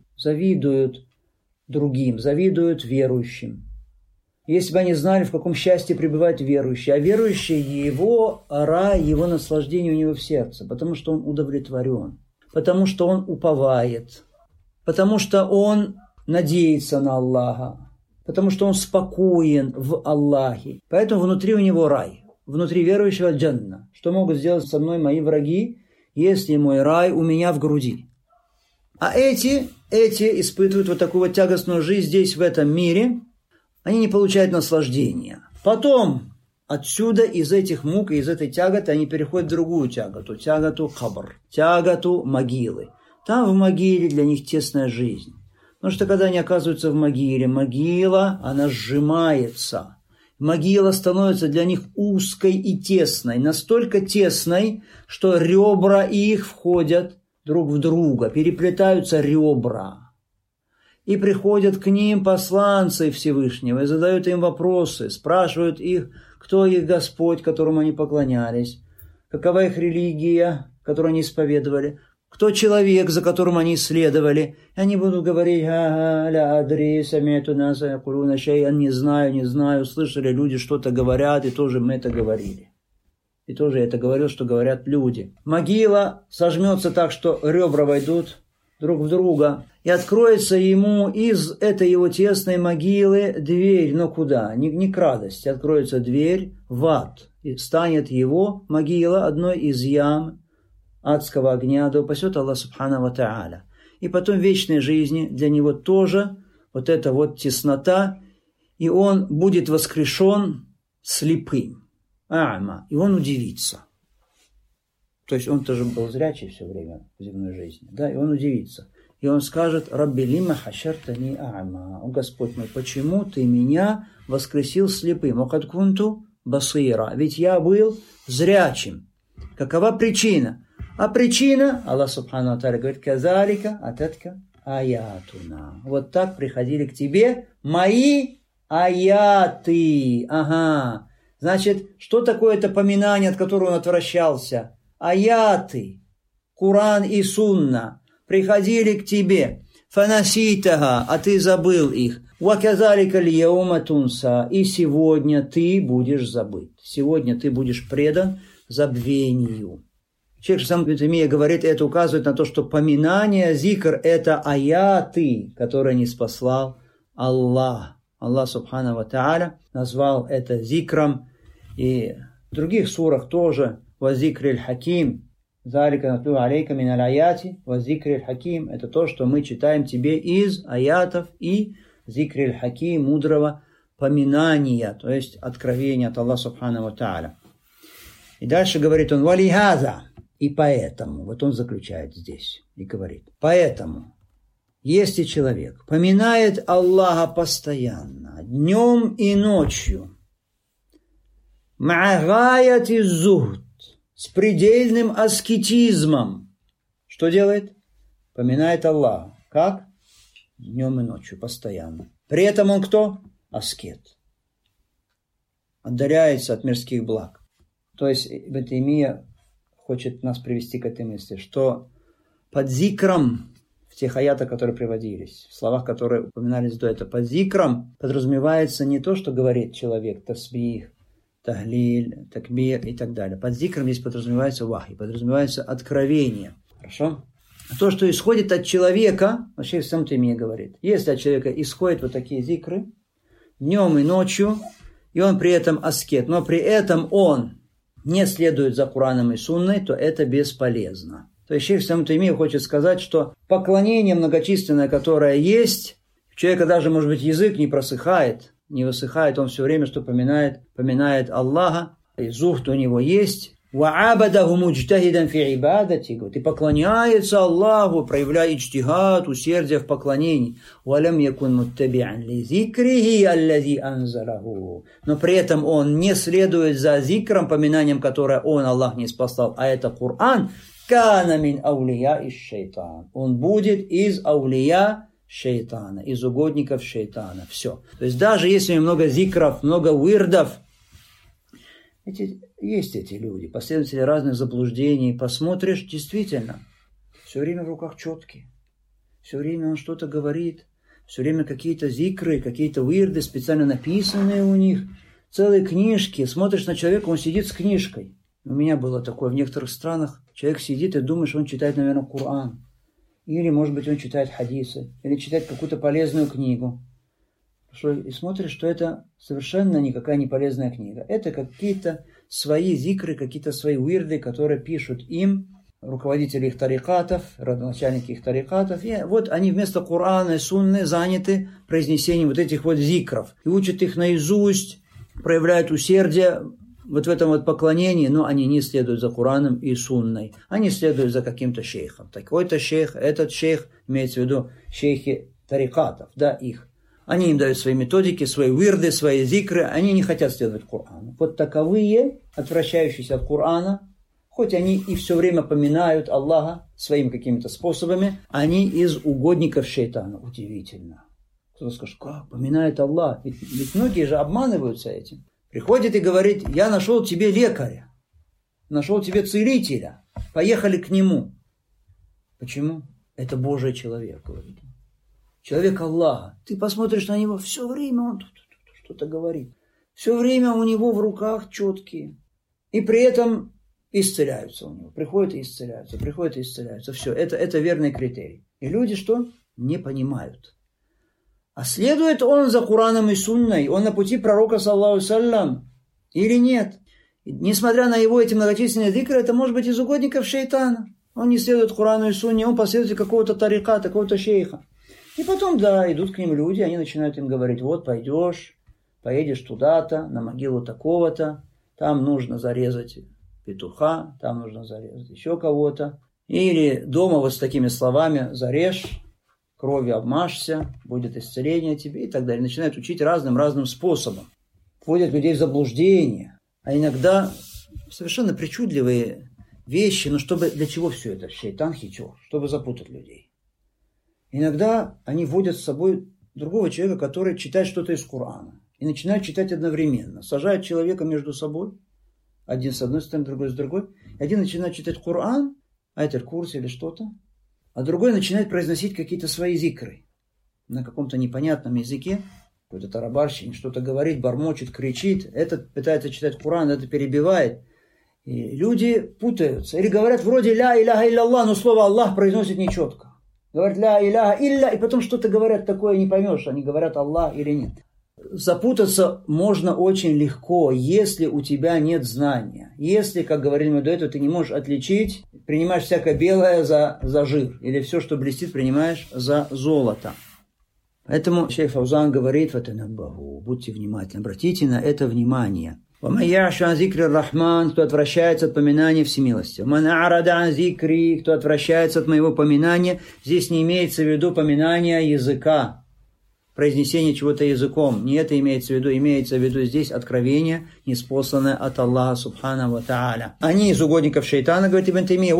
другим, завидуют верующим. Если бы они знали, в каком счастье пребывает верующий. А верующий, его рай, его наслаждение у него в сердце. Потому что он удовлетворен. Потому что он уповает. Потому что он надеется на Аллаха. Потому что он спокоен в Аллахе. Поэтому внутри у него рай. Внутри верующего джанна. Что могут сделать со мной мои враги, если мой рай у меня в груди? А эти испытывают вот такую вот тягостную жизнь здесь, в этом мире. Они не получают наслаждения. Потом отсюда, из этих мук, из этой тяготы, они переходят в другую тяготу. Тяготу хабр, тяготу могилы. Там в могиле для них тесная жизнь. Потому что когда они оказываются в могиле, могила, она сжимается. Могила становится для них узкой и тесной. Настолько тесной, что ребра их входят друг в друга, переплетаются ребра. И приходят к ним посланцы Всевышнего и задают им вопросы, спрашивают их, кто их Господь, которому они поклонялись, какова их религия, которую они исповедовали, кто человек, за которым они следовали. И они будут говорить: «Ля адри, самету наса якулуна шей'ан», не знаю, слышали, люди что-то говорят, и тоже мы это говорили. И тоже я это говорил, что говорят люди. Могила сожмется так, что ребра войдут друг в друга, и откроется ему из этой его тесной могилы дверь, но куда? Не к радости, откроется дверь в ад, и станет его могила одной из ям адского огня, да упасет Аллах субхану ва тааля. И потом в вечной жизни для него тоже вот эта вот теснота, и он будет воскрешен слепым, а'ма, и он удивится. То есть он тоже был зрячий все время в земной жизни. Да, и он удивится. И он скажет: «Рабби лима хашартани а'ма». «О Господь мой, почему ты меня воскресил слепым? Вакад кунту басира». Ведь я был зрячим. Какова причина? А причина, Аллах Субхану ва Тааля говорит: «Казалика ататка аятуна». Вот так приходили к тебе мои аяты. Ага. Значит, что такое это поминание, от которого он отвращался? Аяты, Куран и Сунна приходили к тебе. Фанаситага, а ты забыл их. Ваказалика льяума тунса, и сегодня ты будешь забыт. Сегодня ты будешь предан забвению. Шейх Ибн Таймия говорит, это указывает на то, что поминание, зикр, это аяты, которые не спаслал Аллах. Аллах Субхану ва Тааля назвал это зикром. И в других сурах тоже. «Вазикриль хаким». «Залика натлю алейка мин аль-аяти». «Вазикриль хаким». Это то, что мы читаем тебе из аятов и зикриль хаким, мудрого поминания, то есть откровения от Аллаха Субхану ва Тааля. И дальше говорит он: «Валихаза». И поэтому, вот он заключает здесь и говорит: поэтому, если человек поминает Аллаха постоянно, днем и ночью, ма'гаяти зухд, с предельным аскетизмом, что делает? Поминает Аллаха. Как? Днем и ночью, постоянно. При этом он кто? Аскет. Отдаляется от мирских благ. То есть Ибн Таймия хочет нас привести к этой мысли, что под зикром, в тех аятах, которые приводились, в словах, которые упоминались до этого, под зикром подразумевается не то, что говорит человек, тасбих, тахлиль, такбир и так далее. Под зикром здесь подразумевается вахи, подразумевается откровение. Хорошо? То, что исходит от человека, вообще в самом Таймия говорит, если от человека исходят вот такие зикры, днем и ночью, и он при этом аскет, но при этом он не следует за Кураном и Сунной, то это бесполезно. То есть шейх Ибн Таймия хочет сказать, что поклонение многочисленное, которое есть, у человека даже, может быть, язык не просыхает, не высыхает, он все время что поминает Аллаха, и зухд у него есть. «Ва'абадаху муджтахидан фи ибадати», и поклоняется Аллаху, проявляя иджтихад, усердие в поклонении. «Валям якун муттаби'ан ли зикрихи аллази анзалаху». Но при этом он не следует за зикром, поминанием, которое он, Аллах, не спасал, а это Кур'ан. «Кана мин аулия иш шейтан». Он будет из аулия шейтана, из угодников шейтана. Все. То есть даже если много зикров, много уирдов, есть эти люди, последователи разных заблуждений. Посмотришь, действительно, все время в руках четкие. Все время он что-то говорит. Все время какие-то зикры, какие-то уирды специально написанные у них. Целые книжки. Смотришь на человека, он сидит с книжкой. У меня было такое в некоторых странах. Человек сидит и думаешь, он читает, наверное, Кур'ан. Или, может быть, он читает хадисы. Или читает какую-то полезную книгу. И смотришь, что это совершенно никакая не полезная книга. Это какие-то свои зикры, какие-то свои уирды, которые пишут им руководители их тарикатов, родоначальники их тарикатов. И вот они вместо Кур'ана и Сунны заняты произнесением вот этих вот зикров. И учат их наизусть, проявляют усердие вот в этом вот поклонении, но они не следуют за Кураном и Сунной. Они следуют за каким-то шейхом. Такой-то шейх, этот шейх, имеется в виду шейхи тарикатов, да, их. Они им дают свои методики, свои вирды, свои зикры. Они не хотят следовать Корану. Вот таковые, отвращающиеся от Корана, хоть они и все время поминают Аллаха своими какими-то способами, они из угодников шейтана. Удивительно. Кто-то скажет, как? Поминает Аллах. Ведь многие же обманываются этим. Приходит и говорит, я нашел тебе лекаря, нашел тебе целителя. Поехали к нему. Почему? Это Божий человек, говорит. Человек Аллаха. Ты посмотришь на него, все время он что-то говорит. Все время у него в руках четкие. И при этом исцеляются у него. Приходят и исцеляются, приходят и исцеляются. Все, это верный критерий. И люди что? Не понимают. А следует он за Кураном и Сунной? Он на пути пророка, саллаллаху саллям, или нет? И, несмотря на его эти многочисленные зикры, это может быть из угодников шейтана. Он не следует Курану и Сунне, он последователь какого-то тариката, какого-то шейха. И потом, да, идут к ним люди, они начинают им говорить, вот пойдешь, поедешь туда-то, на могилу такого-то, там нужно зарезать петуха, там нужно зарезать еще кого-то. Или дома вот с такими словами зарежь, кровью обмажься, будет исцеление тебе и так далее. Начинают учить разным способом. Вводят людей в заблуждение. А иногда совершенно причудливые вещи, но чтобы для чего все это? Шейтан хитер, чтобы запутать людей. Иногда они вводят с собой другого человека, который читает что-то из Корана. И начинают читать одновременно. Сажают человека между собой. Один с одной стороны, другой с другой. Один начинает читать Коран, айтер-курс или что-то. А другой начинает произносить какие-то свои зикры. На каком-то непонятном языке. Какой-то тарабарщик что-то говорит, бормочет, кричит. Этот пытается читать Коран, это перебивает. И люди путаются. Или говорят вроде «Ля иляха илля-Аллах», но слово «Аллах» произносят нечетко. Говорят «Ля иляха илля», и потом что-то говорят такое, не поймешь, они говорят «Аллах» или нет. Запутаться можно очень легко, если у тебя нет знания. Если, как говорили мы до этого, ты не можешь отличить, принимаешь всякое белое за жир. Или все, что блестит, принимаешь за золото. Поэтому шейх Фаузан говорит, будьте внимательны, обратите на это внимание. Кто отвращается от поминания всемилостия. Кто отвращается от моего поминания, здесь не имеется в виду поминания языка, произнесение чего-то языком. Не это имеется в виду здесь откровение, ниспосланное от Аллаха Субхану ва Тааля. Они из угодников шейтана, говорит Ибн Таймия,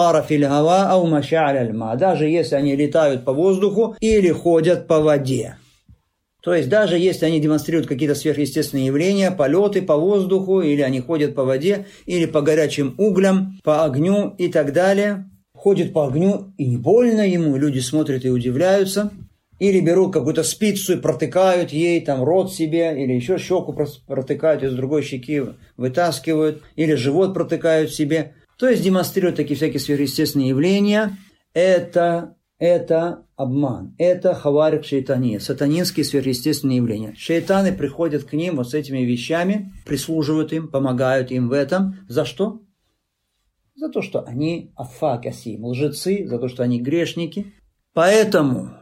даже если они летают по воздуху или ходят по воде. То есть даже если они демонстрируют какие-то сверхъестественные явления, полеты по воздуху, или они ходят по воде, или по горячим углям, по огню и так далее. Ходят по огню и не больно ему, люди смотрят и удивляются. Или берут какую-то спицу и протыкают ей там рот себе, или еще щеку протыкают, из другой щеки вытаскивают, или живот протыкают себе. То есть демонстрируют такие всякие сверхъестественные явления. Это обман, это хаварик шейтания, сатанинские сверхъестественные явления. Шейтаны приходят к ним вот с этими вещами, прислуживают им, помогают им в этом. За что? За то, что они афакасим, лжецы, за то, что они грешники. Поэтому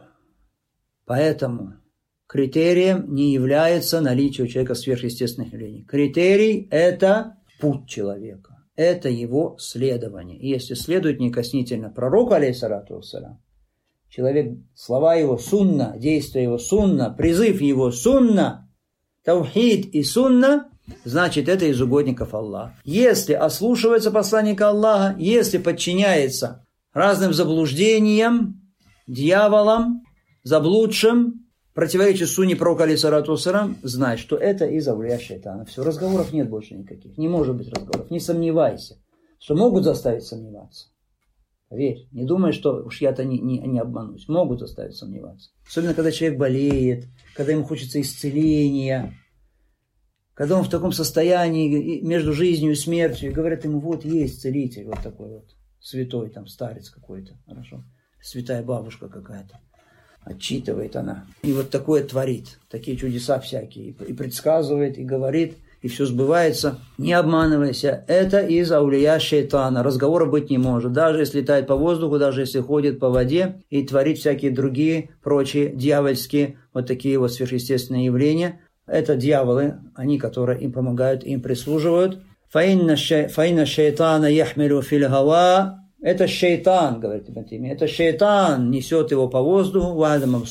критерием не является наличие у человека сверхъестественных явлений. Критерий – это путь человека, это его следование. И если следует неукоснительно пророку, алейхиссалату вассалям, человек, слова его сунна, действия его сунна, призыв его сунна, таухид и сунна, значит, это из угодников Аллаха. Если ослушивается посланника Аллаха, если подчиняется разным заблуждениям, дьяволам, заблудшим, противоречит сунне пророка алейхиссалату вассалям, знай, что это из авлия шайтана. Все, разговоров нет больше никаких. Не может быть разговоров. Не сомневайся, что могут заставить сомневаться. Поверь, не думай, что уж я-то не обманусь. Могут заставить сомневаться. Особенно, когда человек болеет, когда ему хочется исцеления, когда он в таком состоянии между жизнью и смертью, и говорят ему, вот есть целитель, вот такой вот святой там старец какой-то, хорошо, святая бабушка какая-то. Отчитывает она. И вот такое творит. Такие чудеса всякие. И предсказывает, и говорит, и все сбывается. Не обманывайся. Это из аулия шейтана. Разговора быть не может. Даже если летает по воздуху, даже если ходит по воде и творит всякие другие, прочие, дьявольские, вот такие вот сверхъестественные явления. Это дьяволы, они, которые им помогают, им прислуживают. Фаинна шейтана яхмилу фил гава. Это шейтан, говорит Ибн Таймия, это шейтан несет его по воздуху,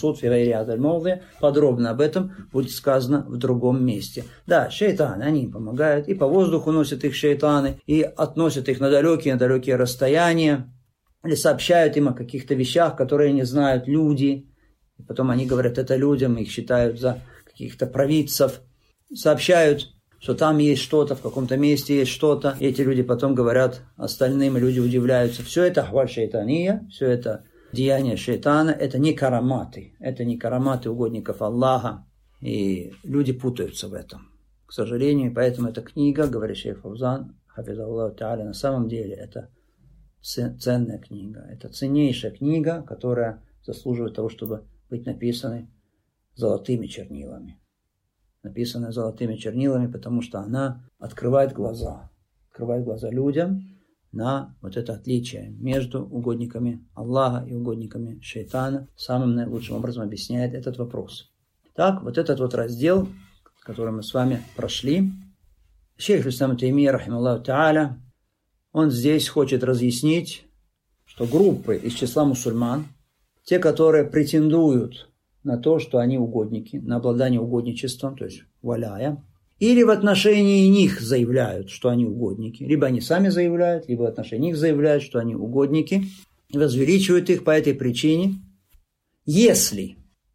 подробно об этом будет сказано в другом месте. Да, шейтаны, они им помогают, и по воздуху носят их шейтаны, и относят их на далекие расстояния, или сообщают им о каких-то вещах, которые не знают люди, и потом они говорят это людям, их считают за каких-то провидцев, сообщают, что там есть что-то, в каком-то месте есть что-то. И эти люди потом говорят остальным, и люди удивляются. Все это ахваль шейтания, все это деяния шейтана, это не караматы угодников Аллаха. И люди путаются в этом, к сожалению. Поэтому эта книга, говорит шейх Фаузан, хафизаллаху тааля, на самом деле это ценная книга. Это ценнейшая книга, которая заслуживает того, чтобы быть написанной золотыми чернилами. Написанная золотыми чернилами, потому что она открывает глаза людям на вот это отличие между угодниками Аллаха и угодниками шейтана. Самым наилучшим образом объясняет этот вопрос. Так, вот этот вот раздел, который мы с вами прошли, шейх Ибн Таймия, рахималлаху тааля, Он здесь хочет разъяснить, что группы из числа мусульман, те, которые претендуют на то, что они угодники, на обладание угодничеством, то есть валяя, или в отношении них заявляют, что они угодники, либо они сами заявляют, либо в отношении них заявляют, что они угодники, и возвеличивают их по этой причине, если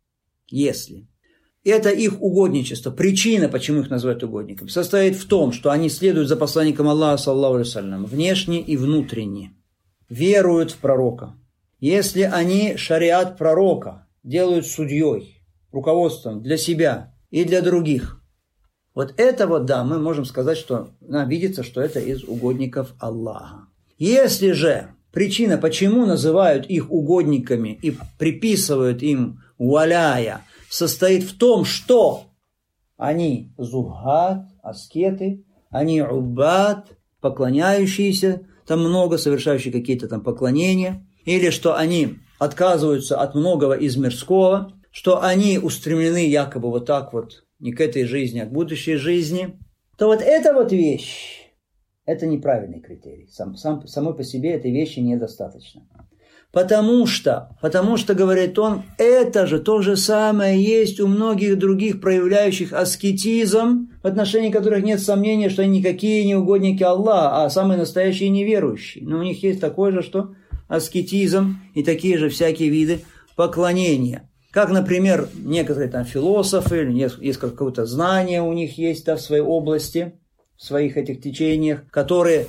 это их угодничество, причина, почему их называют угодниками, состоит в том, что они следуют за посланником Аллаха, саллаллаху алейхи ва саллям, внешне и внутренне, веруют в пророка. Если они шариат пророка делают судьей, руководством для себя и для других, вот это вот, да, мы можем сказать, что нам видится, что это из угодников Аллаха. Если же причина, почему называют их угодниками и приписывают им валяя, состоит в том, что они зухад, аскеты, они уббад, поклоняющиеся, там много, совершающие какие-то там поклонения, или что они отказываются от многого из мирского, что они устремлены якобы вот так вот не к этой жизни, а к будущей жизни, то вот эта вот вещь, это неправильный критерий. Самой по себе этой вещи недостаточно. Потому что, говорит он, это же то же самое есть у многих других проявляющих аскетизм, в отношении которых нет сомнения, что они никакие не угодники Аллаха, а самые настоящие неверующие. Но у них есть такой же, что аскетизм и такие же всякие виды поклонения. Как, например, некоторые там философы, или несколько какого-то знания у них есть в своей области, в своих этих течениях, которые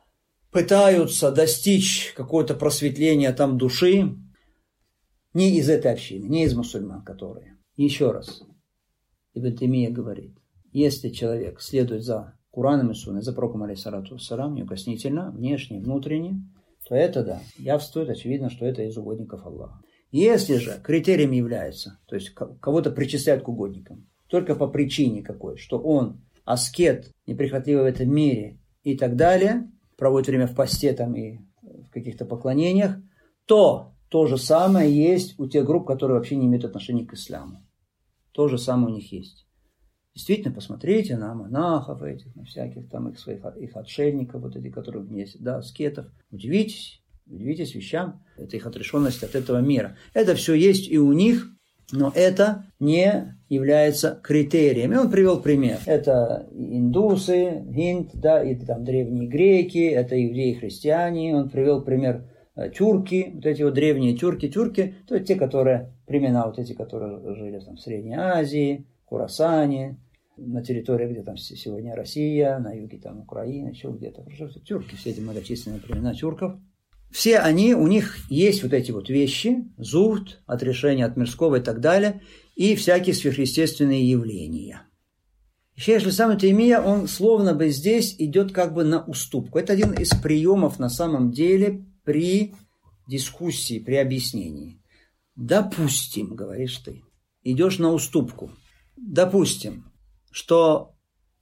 пытаются достичь какого-то просветления там души, не из этой общины, не из мусульман, которые. Еще раз, Ибн Таймия говорит, если человек следует за Кураном и Сунной, за пророком алейхиссалату вассалам, неукоснительно, внешне, внутренне, то это, да, явствует, очевидно, что это из угодников Аллаха. Если же критерием является, то есть кого-то причисляют к угодникам, только по причине какой, что он аскет, неприхотливый в этом мире и так далее, проводит время в посте там и в каких-то поклонениях, то же самое есть у тех групп, которые вообще не имеют отношения к исламу. То же самое у них есть. Действительно, посмотрите на монахов этих, на всяких там их отшельников, вот этих, которые есть, да, аскетов. Удивитесь вещам, это их отрешенность от этого мира. Это все есть и у них, но это не является критерием. И он привел пример. Это индусы, хинд, да, и там древние греки, это иудеи, христиане. Он привел пример тюрки, вот эти вот древние тюрки, то есть те, которые, племена вот эти, которые жили там в Средней Азии, Хурасане, на территории, где там сегодня Россия, на юге там Украина, еще где-то. Тюрки, все эти многочисленные племена тюрков. Все они, у них есть вот эти вот вещи, зухд, отрешение от мирского и так далее, и всякие сверхъестественные явления. Шейх ибн Таймия, он словно бы здесь идет как бы на уступку. Это один из приемов на самом деле при дискуссии, при объяснении. Допустим, говоришь ты, идешь на уступку. Допустим, что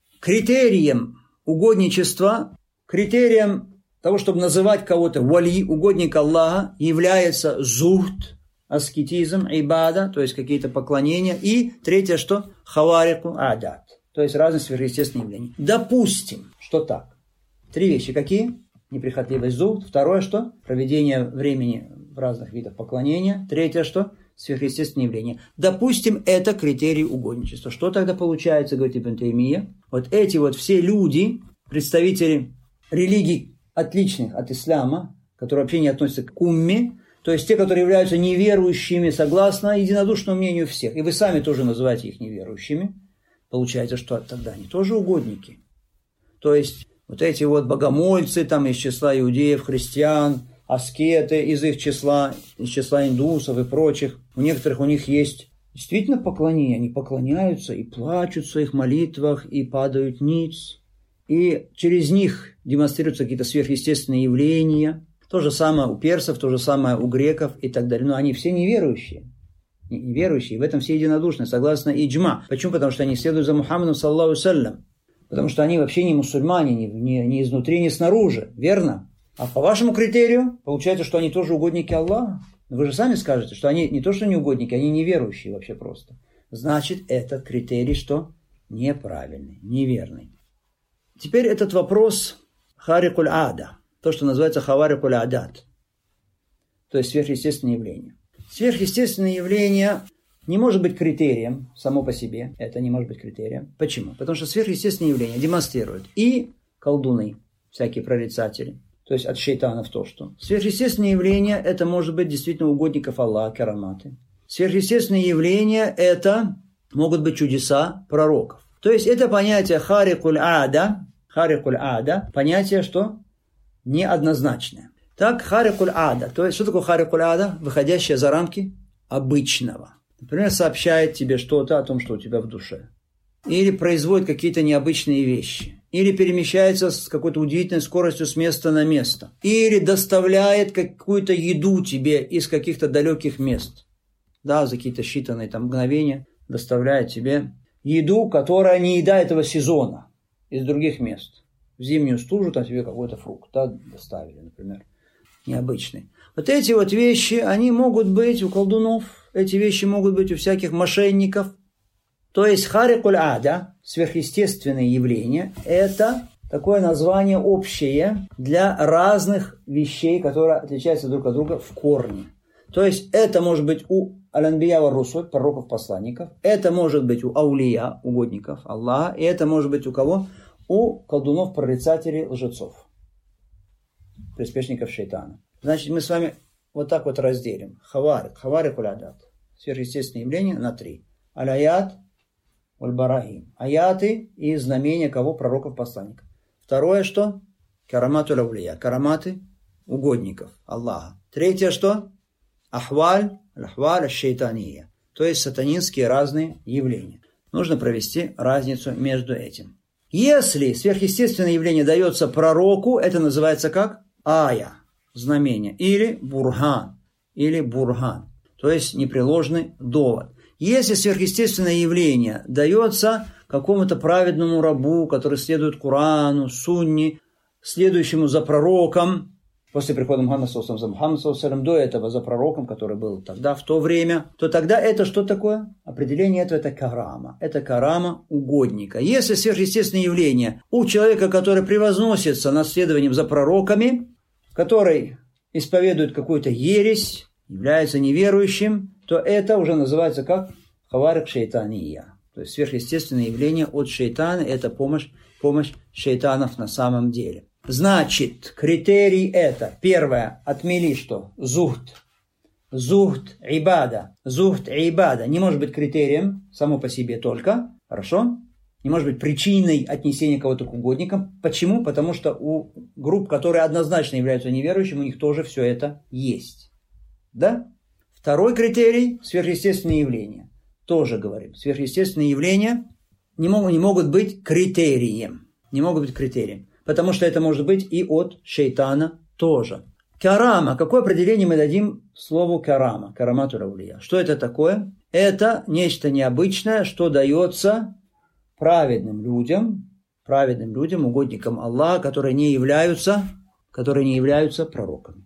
критерием угодничества, критерием того, чтобы называть кого-то вали, угодник Аллаха, является зухд, аскетизм, ибада, то есть какие-то поклонения. И третье, что? Хаварику адат, то есть разные сверхъестественные явления. Допустим, что так. Три вещи какие? Неприхотливость зухд. Второе, что? Проведение времени в разных видах поклонения. Третье, что? Сверхъестественные явления. Допустим, это критерий угодничества. Что тогда получается, говорит Ибн Таймия? Вот эти вот все люди, представители религий, отличных от ислама, которые вообще не относятся к умме, то есть те, которые являются неверующими согласно единодушному мнению всех, и вы сами тоже называете их неверующими, получается, что тогда они тоже угодники. То есть вот эти вот богомольцы там из числа иудеев, христиан, аскеты из их числа, из числа индусов и прочих, у некоторых у них есть действительно поклонение, они поклоняются и плачут в своих молитвах, и падают ниц, и через них демонстрируются какие-то сверхъестественные явления. То же самое у персов, то же самое у греков и так далее. Но они все неверующие. Неверующие. В этом все единодушны, согласно иджма. Почему? Потому что они следуют за Мухаммадом, саллаллаху саллям. Потому что они вообще не мусульмане, ни изнутри, ни снаружи. Верно? А по вашему критерию, получается, что они тоже угодники Аллаха. Но вы же сами скажете, что они не то, что не угодники, они неверующие вообще просто. Значит, этот критерий что? Неправильный, неверный. Теперь этот вопрос харикуль ада. то, что называется хаварикуль адат, то есть сверхъестественные явления. Сверхъестественное явление не может быть критерием само по себе. Это не может быть критерием. Почему? Потому что сверхъестественные явления демонстрируют и колдуны, всякие прорицатели, то есть от шейтанов то, что. Сверхъестественные явления – это может быть действительно угодников Аллаха, караматы. Сверхъестественные явления – это могут быть чудеса пророков. То есть это понятие харикуль ада, понятие, что неоднозначное. Так, харикуль ада, то есть что такое харикуль ада? Выходящее за рамки обычного. Например, сообщает тебе что-то о том, что у тебя в душе. Или производит какие-то необычные вещи. Или перемещается с какой-то удивительной скоростью с места на место. Или доставляет какую-то еду тебе из каких-то далеких мест. Да, за какие-то считанные там мгновения доставляет тебе еду, которая не еда этого сезона, из других мест. В зимнюю стужу там тебе какой-то фрукт, да, доставили, например, необычный. Вот эти вот вещи, они могут быть у колдунов, эти вещи могут быть у всяких мошенников. То есть харикуль ада, сверхъестественные явления, это такое название общее для разных вещей, которые отличаются друг от друга в корне. То есть это может быть у аль-анбия ва русуль, пророков-посланников, это может быть у аулия, угодников Аллаха, и это может быть у кого? У колдунов, прорицателей, лжецов, приспешников шейтана. Значит, мы с вами вот так вот разделим. Хаварикуль адат, сверхъестественные явления на три. Аль-аят, уль-барахим. Аяты и знамения кого? Пророков-посланников. Второе что? Караматуль аулия, караматы угодников Аллаха. Третье что? Ахваль, аш-шейтания, то есть сатанинские разные явления. Нужно провести разницу между этим. Если сверхъестественное явление дается пророку, это называется как? Ая, знамение, или бурхан, то есть непреложный довод. Если сверхъестественное явление дается какому-то праведному рабу, который следует Корану, Сунне, следующему за пророком, после прихода Мухаммада до этого за пророком, который был тогда, в то время, то тогда это что такое? Определение этого – это карама. Это карама угодника. Если сверхъестественное явление у человека, который превозносится над следованием за пророками, который исповедует какую-то ересь, является неверующим, то это уже называется как хаварик шейтания. То есть сверхъестественное явление от шейтана – это помощь шейтанов на самом деле. Значит, критерий это. Первое, отмели что? Зухд, ибада. Не может быть критерием само по себе только. Хорошо? Не может быть причиной отнесения кого-то к угодникам. Почему? Потому что у групп, которые однозначно являются неверующими, у них тоже все это есть. Да? Второй критерий – сверхъестественные явления. Тоже говорим. Сверхъестественные явления не могут быть критерием. Потому что это может быть и от шейтана тоже. Карама. Какое определение мы дадим слову карама? Караматуль аулия. Что это такое? Это нечто необычное, что дается праведным людям, угодникам Аллаха, которые не являются пророками.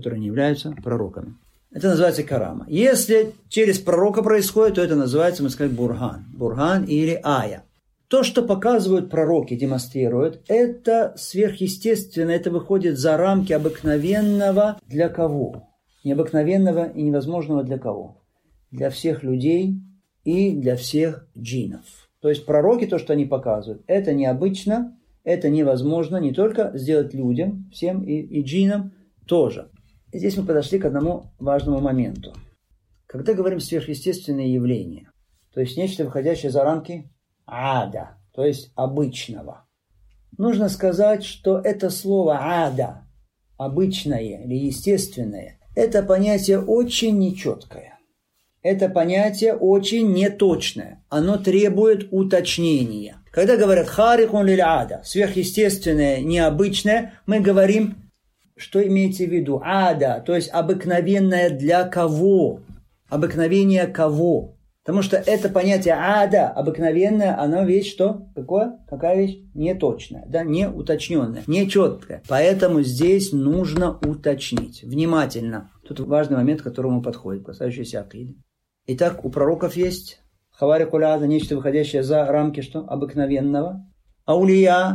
Это называется карама. Если через пророка происходит, то это называется, мы сказали, бурхан или ая. То, что показывают пророки, демонстрируют, это сверхъестественно, это выходит за рамки обыкновенного для кого? Необыкновенного и невозможного для кого? Для всех людей и для всех джиннов. То есть пророки, то, что они показывают, это необычно, это невозможно не только сделать людям, всем и джиннам тоже. И здесь мы подошли к одному важному моменту. Когда говорим сверхъестественные явления, то есть нечто, выходящее за рамки ада, то есть обычного. Нужно сказать, что это слово ада, обычное или естественное, это понятие очень нечеткое. Это понятие очень неточное. Оно требует уточнения. Когда говорят харикун лиль ада, сверхъестественное, необычное, мы говорим, что имеется в виду? Ада, то есть обыкновенное для кого? Обыкновение кого? Потому что это понятие ада, обыкновенное, оно вещь что? Какая вещь? Неточная, да, неуточненная, нечеткая. Поэтому здесь нужно уточнить. Внимательно. Тут важный момент, к которому подходит, касающийся акиды. Итак, у пророков есть хаварикуль ада, нечто, выходящее за рамки что? Обыкновенного. Аулия,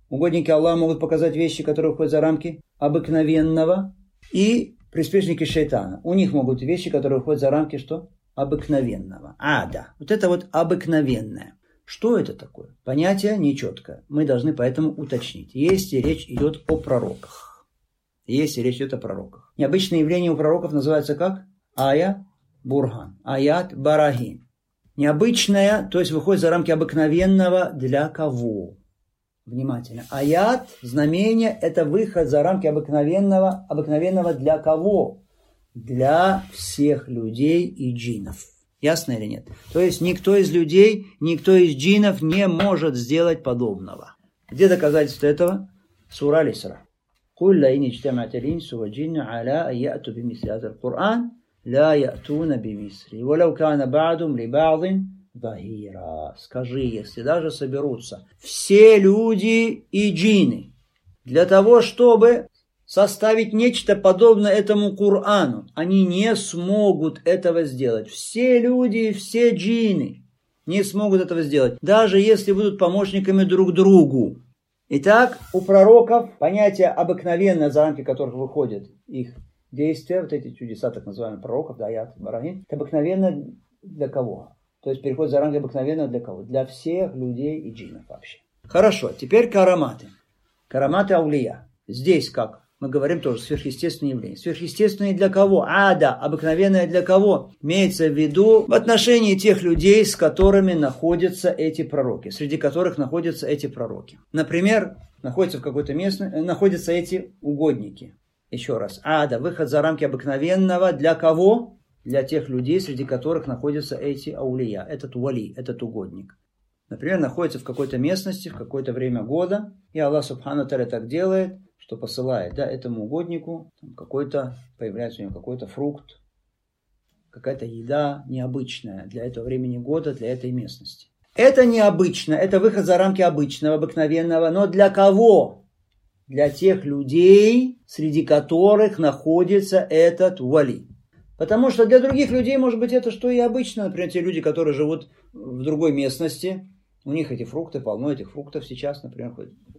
Угодники Аллаха могут показать вещи, которые выходят за рамки обыкновенного. И приспешники шайтана. У них могут вещи, которые выходят за рамки что? Обыкновенного. Ада. Вот это вот обыкновенное. Что это такое? Понятие нечеткое. Мы должны поэтому уточнить. Если речь идет о пророках. Если речь идет о пророках. Необычные явления у пророков называются как? Ая, бурхан. Аят, барахин. Необычное, то есть выходит за рамки обыкновенного для кого? Внимательно. Аят, знамение, это выход за рамки обыкновенного для кого? Для всех людей и джиннов. Ясно или нет? То есть никто из людей, никто из джиннов не может сделать подобного. Где доказательство этого? Сура Аль-Исра. «Куль ла ин иджтама'ат аль-инсу ва джинну аля ан я'ту бимисли хазал Кур'ан, ла я'туна бимисли, ва лау кана ба'дум ли ба'дин захира». Скажи, если даже соберутся все люди и джинны для того, чтобы составить нечто подобное этому Кур'ану, они не смогут этого сделать. Все люди, все джинны не смогут этого сделать, даже если будут помощниками друг другу. Итак, у пророков понятие обыкновенное, за рамки которых выходят их действия, вот эти чудеса так называемых пророков, да, аят, барахин, это обыкновенно для кого? То есть переход за рамки обыкновенного для кого? Для всех людей и джиннов вообще. Хорошо, теперь караматы. Караматы аулия. Здесь как? Мы говорим тоже сверхъестественные явления. Сверхъестественные для кого? Ада, обыкновенное для кого? Имеется в виду в отношении тех людей, с которыми находятся эти пророки, среди которых находятся эти пророки. Например, находятся в какой-то местности, находятся эти угодники. Еще раз. Ада, выход за рамки обыкновенного для кого? Для тех людей, среди которых находятся эти аулия, этот вали, этот угодник. Например, находится в какой-то местности, в какое-то время года, и Аллах Субхану Тааля так делает, что посылает, да, этому угоднику какой-то, появляется у него какой-то фрукт, какая-то еда необычная для этого времени года, для этой местности. Это необычно, это выход за рамки обычного, обыкновенного, но для кого? Для тех людей, среди которых находится этот вали. Потому что для других людей, может быть, это что и обычно. Например, те люди, которые живут в другой местности, у них эти фрукты, полно этих фруктов сейчас, например,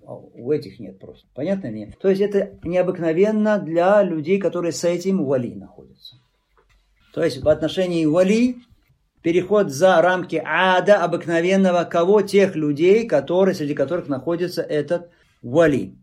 у этих нет просто. Понятно или нет? То есть это необыкновенно для людей, которые с этим вали находятся. То есть в отношении вали переход за рамки ада обыкновенного кого? Тех людей, которые, среди которых находится этот вали.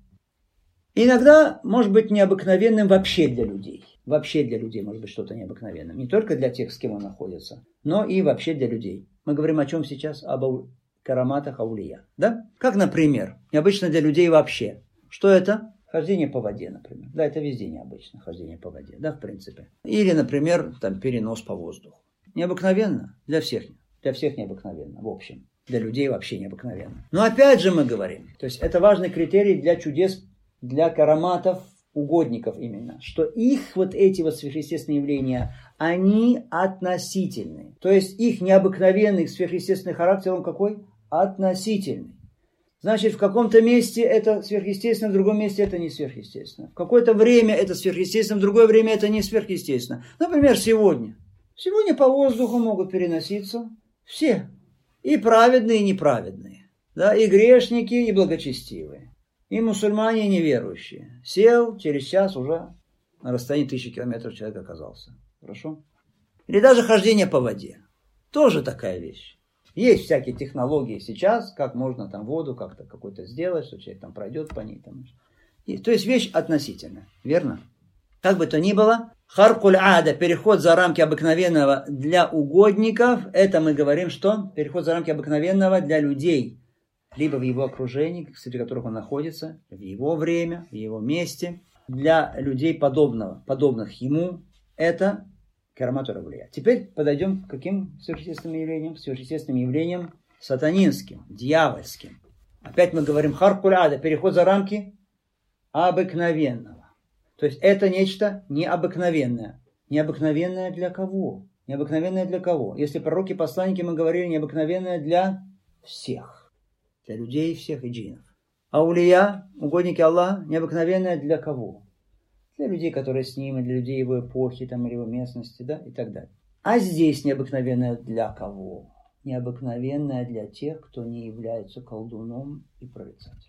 Иногда может быть необыкновенным вообще для людей. Вообще для людей может быть что-то необыкновенное. Не только для тех, с кем он находится, но и вообще для людей. Мы говорим о чем сейчас? Об караматах аулия. Да? Как, например, необычно для людей вообще. Что это? Хождение по воде, например. Да, это везде необычно, хождение по воде. Да, в принципе. Или, например, там, перенос по воздуху. Необыкновенно для всех. Для всех необыкновенно, в общем. Для людей вообще необыкновенно. Но опять же мы говорим, то есть это важный критерий для чудес, для караматов, угодников именно, что их вот эти вот сверхъестественные явления, они относительны. То есть их необыкновенный сверхъестественный характер, он какой? Относительный. Значит, в каком-то месте это сверхъестественно, в другом месте это не сверхъестественно. В какое-то время это сверхъестественно, в другое время это не сверхъестественно. Например, сегодня. Сегодня по воздуху могут переноситься все. И праведные, и неправедные. Да, и грешники, и благочестивые. И мусульмане, и неверующие. Сел, через час уже на расстоянии 1000 километров человек оказался. Хорошо? Или даже хождение по воде. Тоже такая вещь. Есть всякие технологии сейчас, как можно там воду как-то какой-то сделать, что человек там пройдет по ней. Там. То есть вещь относительная. Верно? Как бы то ни было, харкуль ада, переход за рамки обыкновенного для угодников, это мы говорим, что переход за рамки обыкновенного для людей, либо в его окружении, среди которых он находится, в его время, в его месте, для людей подобных ему, это карамату равлия. Теперь подойдем к каким сверхъестественным явлениям? Сверхъестественным явлениям сатанинским, дьявольским. Опять мы говорим харкуль ада, переход за рамки обыкновенного. То есть это нечто необыкновенное. Необыкновенное для кого? Необыкновенное для кого? Если пророки, посланники, мы говорили, необыкновенное для всех. Для людей всех и джиннов. Аулия, угодники Аллаха, необыкновенное для кого? Для людей, которые с ним, для людей его эпохи, там, или его местности, да, и так далее. А здесь необыкновенное для кого? Необыкновенное для тех, кто не является колдуном и прорицателем.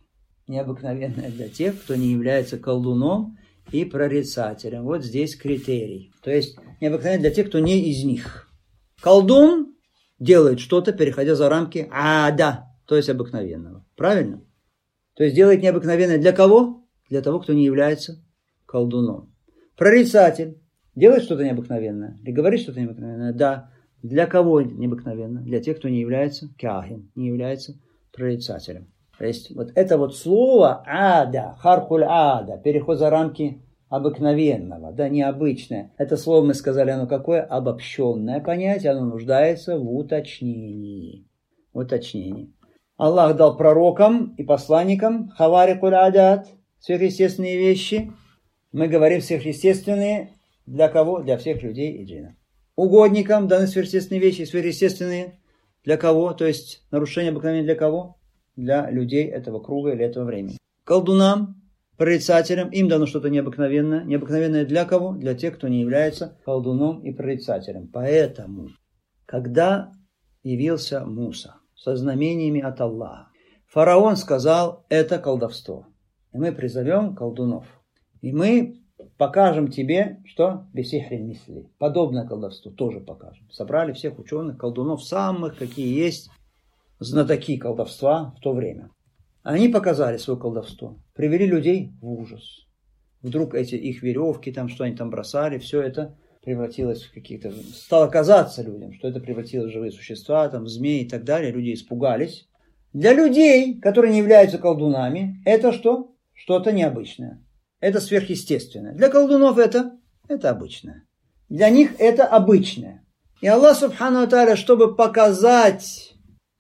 необыкновенное для тех, кто не является колдуном и прорицателем. Вот здесь критерий. То есть необыкновенное для тех, кто не из них. Колдун делает что-то, переходя за рамки ада, то есть обыкновенного. Правильно? То есть делает необыкновенное для кого? Для того, кто не является колдуном. Прорицатель делает что-то необыкновенное или говорит что-то необыкновенное? Да. Для кого необыкновенно? Для тех, кто не является кахин, не является прорицателем. То есть вот это вот слово ада, харкуль ада, переход за рамки обыкновенного, да, необычное. Это слово мы сказали, оно какое? Обобщенное понятие, оно нуждается в уточнении. Уточнении. Аллах дал пророкам и посланникам хаварикуль адат, сверхъестественные вещи. Мы говорим сверхъестественные для кого? Для всех людей и джиннов. Угодникам даны сверхъестественные вещи, сверхъестественные для кого? То есть нарушение обыкновения для кого? Для людей этого круга или этого времени. Колдунам, прорицателям, им дано что-то необыкновенное. Необыкновенное для кого? Для тех, кто не является колдуном и прорицателем. Поэтому, когда явился Муса со знамениями от Аллаха, фараон сказал, это колдовство. И мы призовем колдунов. И мы покажем тебе, что бисихрин мисли. Подобное колдовство тоже покажем. Собрали всех ученых, колдунов, самых, какие есть, знатоки колдовства в то время. Они показали свое колдовство, привели людей в ужас. Вдруг эти их веревки, там, что они там бросали, все это превратилось в какие-то... Стало казаться людям, что это превратилось в живые существа, там, в змеи и так далее. Люди испугались. Для людей, которые не являются колдунами, это что? Что-то необычное. Это сверхъестественное. Для колдунов это обычное. Для них это обычное. И Аллах Субхану ва Тааля, чтобы показать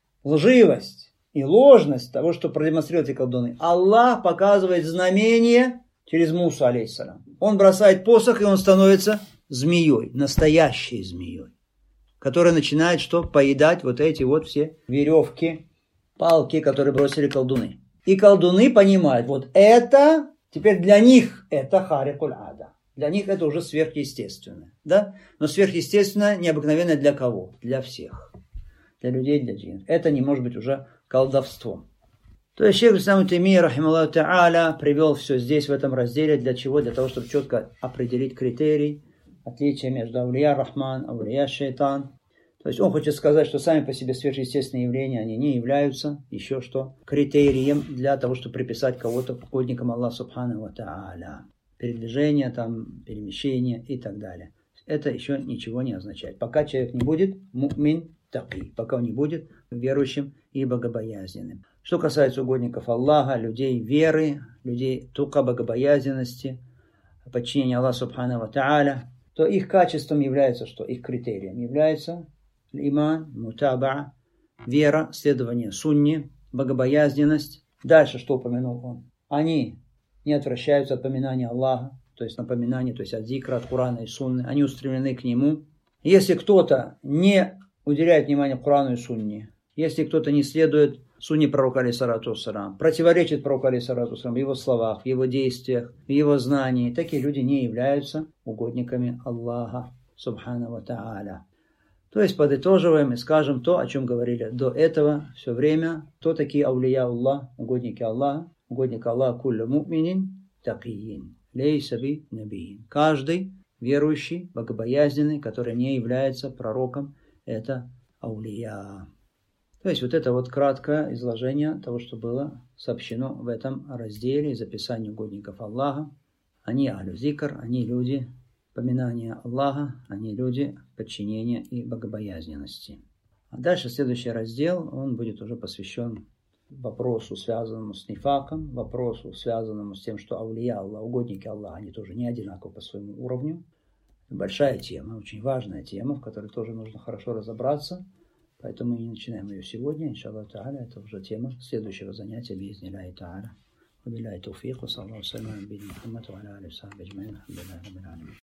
лживость и ложность того, что продемонстрируют эти колдуны, Аллах показывает знамение через Мусу, алейхиссалям. Он бросает посох, и он становится змеей, настоящей змеей, которая начинает что? Поедать вот эти вот все веревки, палки, которые бросили колдуны. И колдуны понимают, вот это... Теперь для них это харикуль ада. Для них это уже сверхъестественное. Да? Но сверхъестественное необыкновенное для кого? Для всех. Для людей, для джиннов. Это не может быть уже колдовством. То есть шейх ислам Таймия, рахималлаху та'аля, привел все здесь, в этом разделе. Для чего? Для того, чтобы четко определить критерий отличия между аулия рахман, аулия шайтан. То есть он хочет сказать, что сами по себе сверхъестественные явления, они не являются еще что? Критерием для того, чтобы приписать кого-то угодникам Аллаха Субхану ва Тааля. Передвижение, там, перемещение и так далее. Это еще ничего не означает. Пока человек не будет му'мин таки, пока он не будет верующим и богобоязненным. Что касается угодников Аллаха, людей веры, людей тука, богобоязненности, подчинения Аллаху Субхану ва Тааля, то их качеством является что? Их критерием является иман, мутаба, вера, следование сунне, богобоязненность. Дальше что упомянул он? Они не отвращаются от поминания Аллаха, то есть напоминания, то есть от зикра, от Курана и сунны. Они устремлены к нему. Если кто-то не уделяет внимания Курану и сунне, если кто-то не следует сунне пророка алейхиссалату вассалям, противоречит пророку алейхиссалату вассалям в его словах, в его действиях, в его знании, такие люди не являются угодниками Аллаха Субхану ва Тааля. То есть подытоживаем и скажем то, о чем говорили до этого все время. Кто такие аулия Аллах, угодники Аллаха? Угодник Аллаха куллю му'минин такийин, лейса би набиин. Каждый верующий, богобоязненный, который не является пророком, это аулия. То есть вот это вот краткое изложение того, что было сообщено в этом разделе из описания угодников Аллаха. Они ахлю зикр, они люди поминания Аллаха, они люди подчинения и богобоязненности. А дальше следующий раздел, он будет уже посвящен вопросу, связанному с нифаком, вопросу, связанному с тем, что аулия Аллах, угодники Аллаха, они тоже не одинаковы по своему уровню. Большая тема, очень важная тема, в которой тоже нужно хорошо разобраться. Поэтому мы не начинаем ее сегодня, иншаллах та'аля, это уже тема следующего занятия, би'изниллахи та'аля. Вабилляхи тауфик, ва саллаллаху ва саллям на набийина Мухаммад ва аля алихи ва сахбихи аджмаин.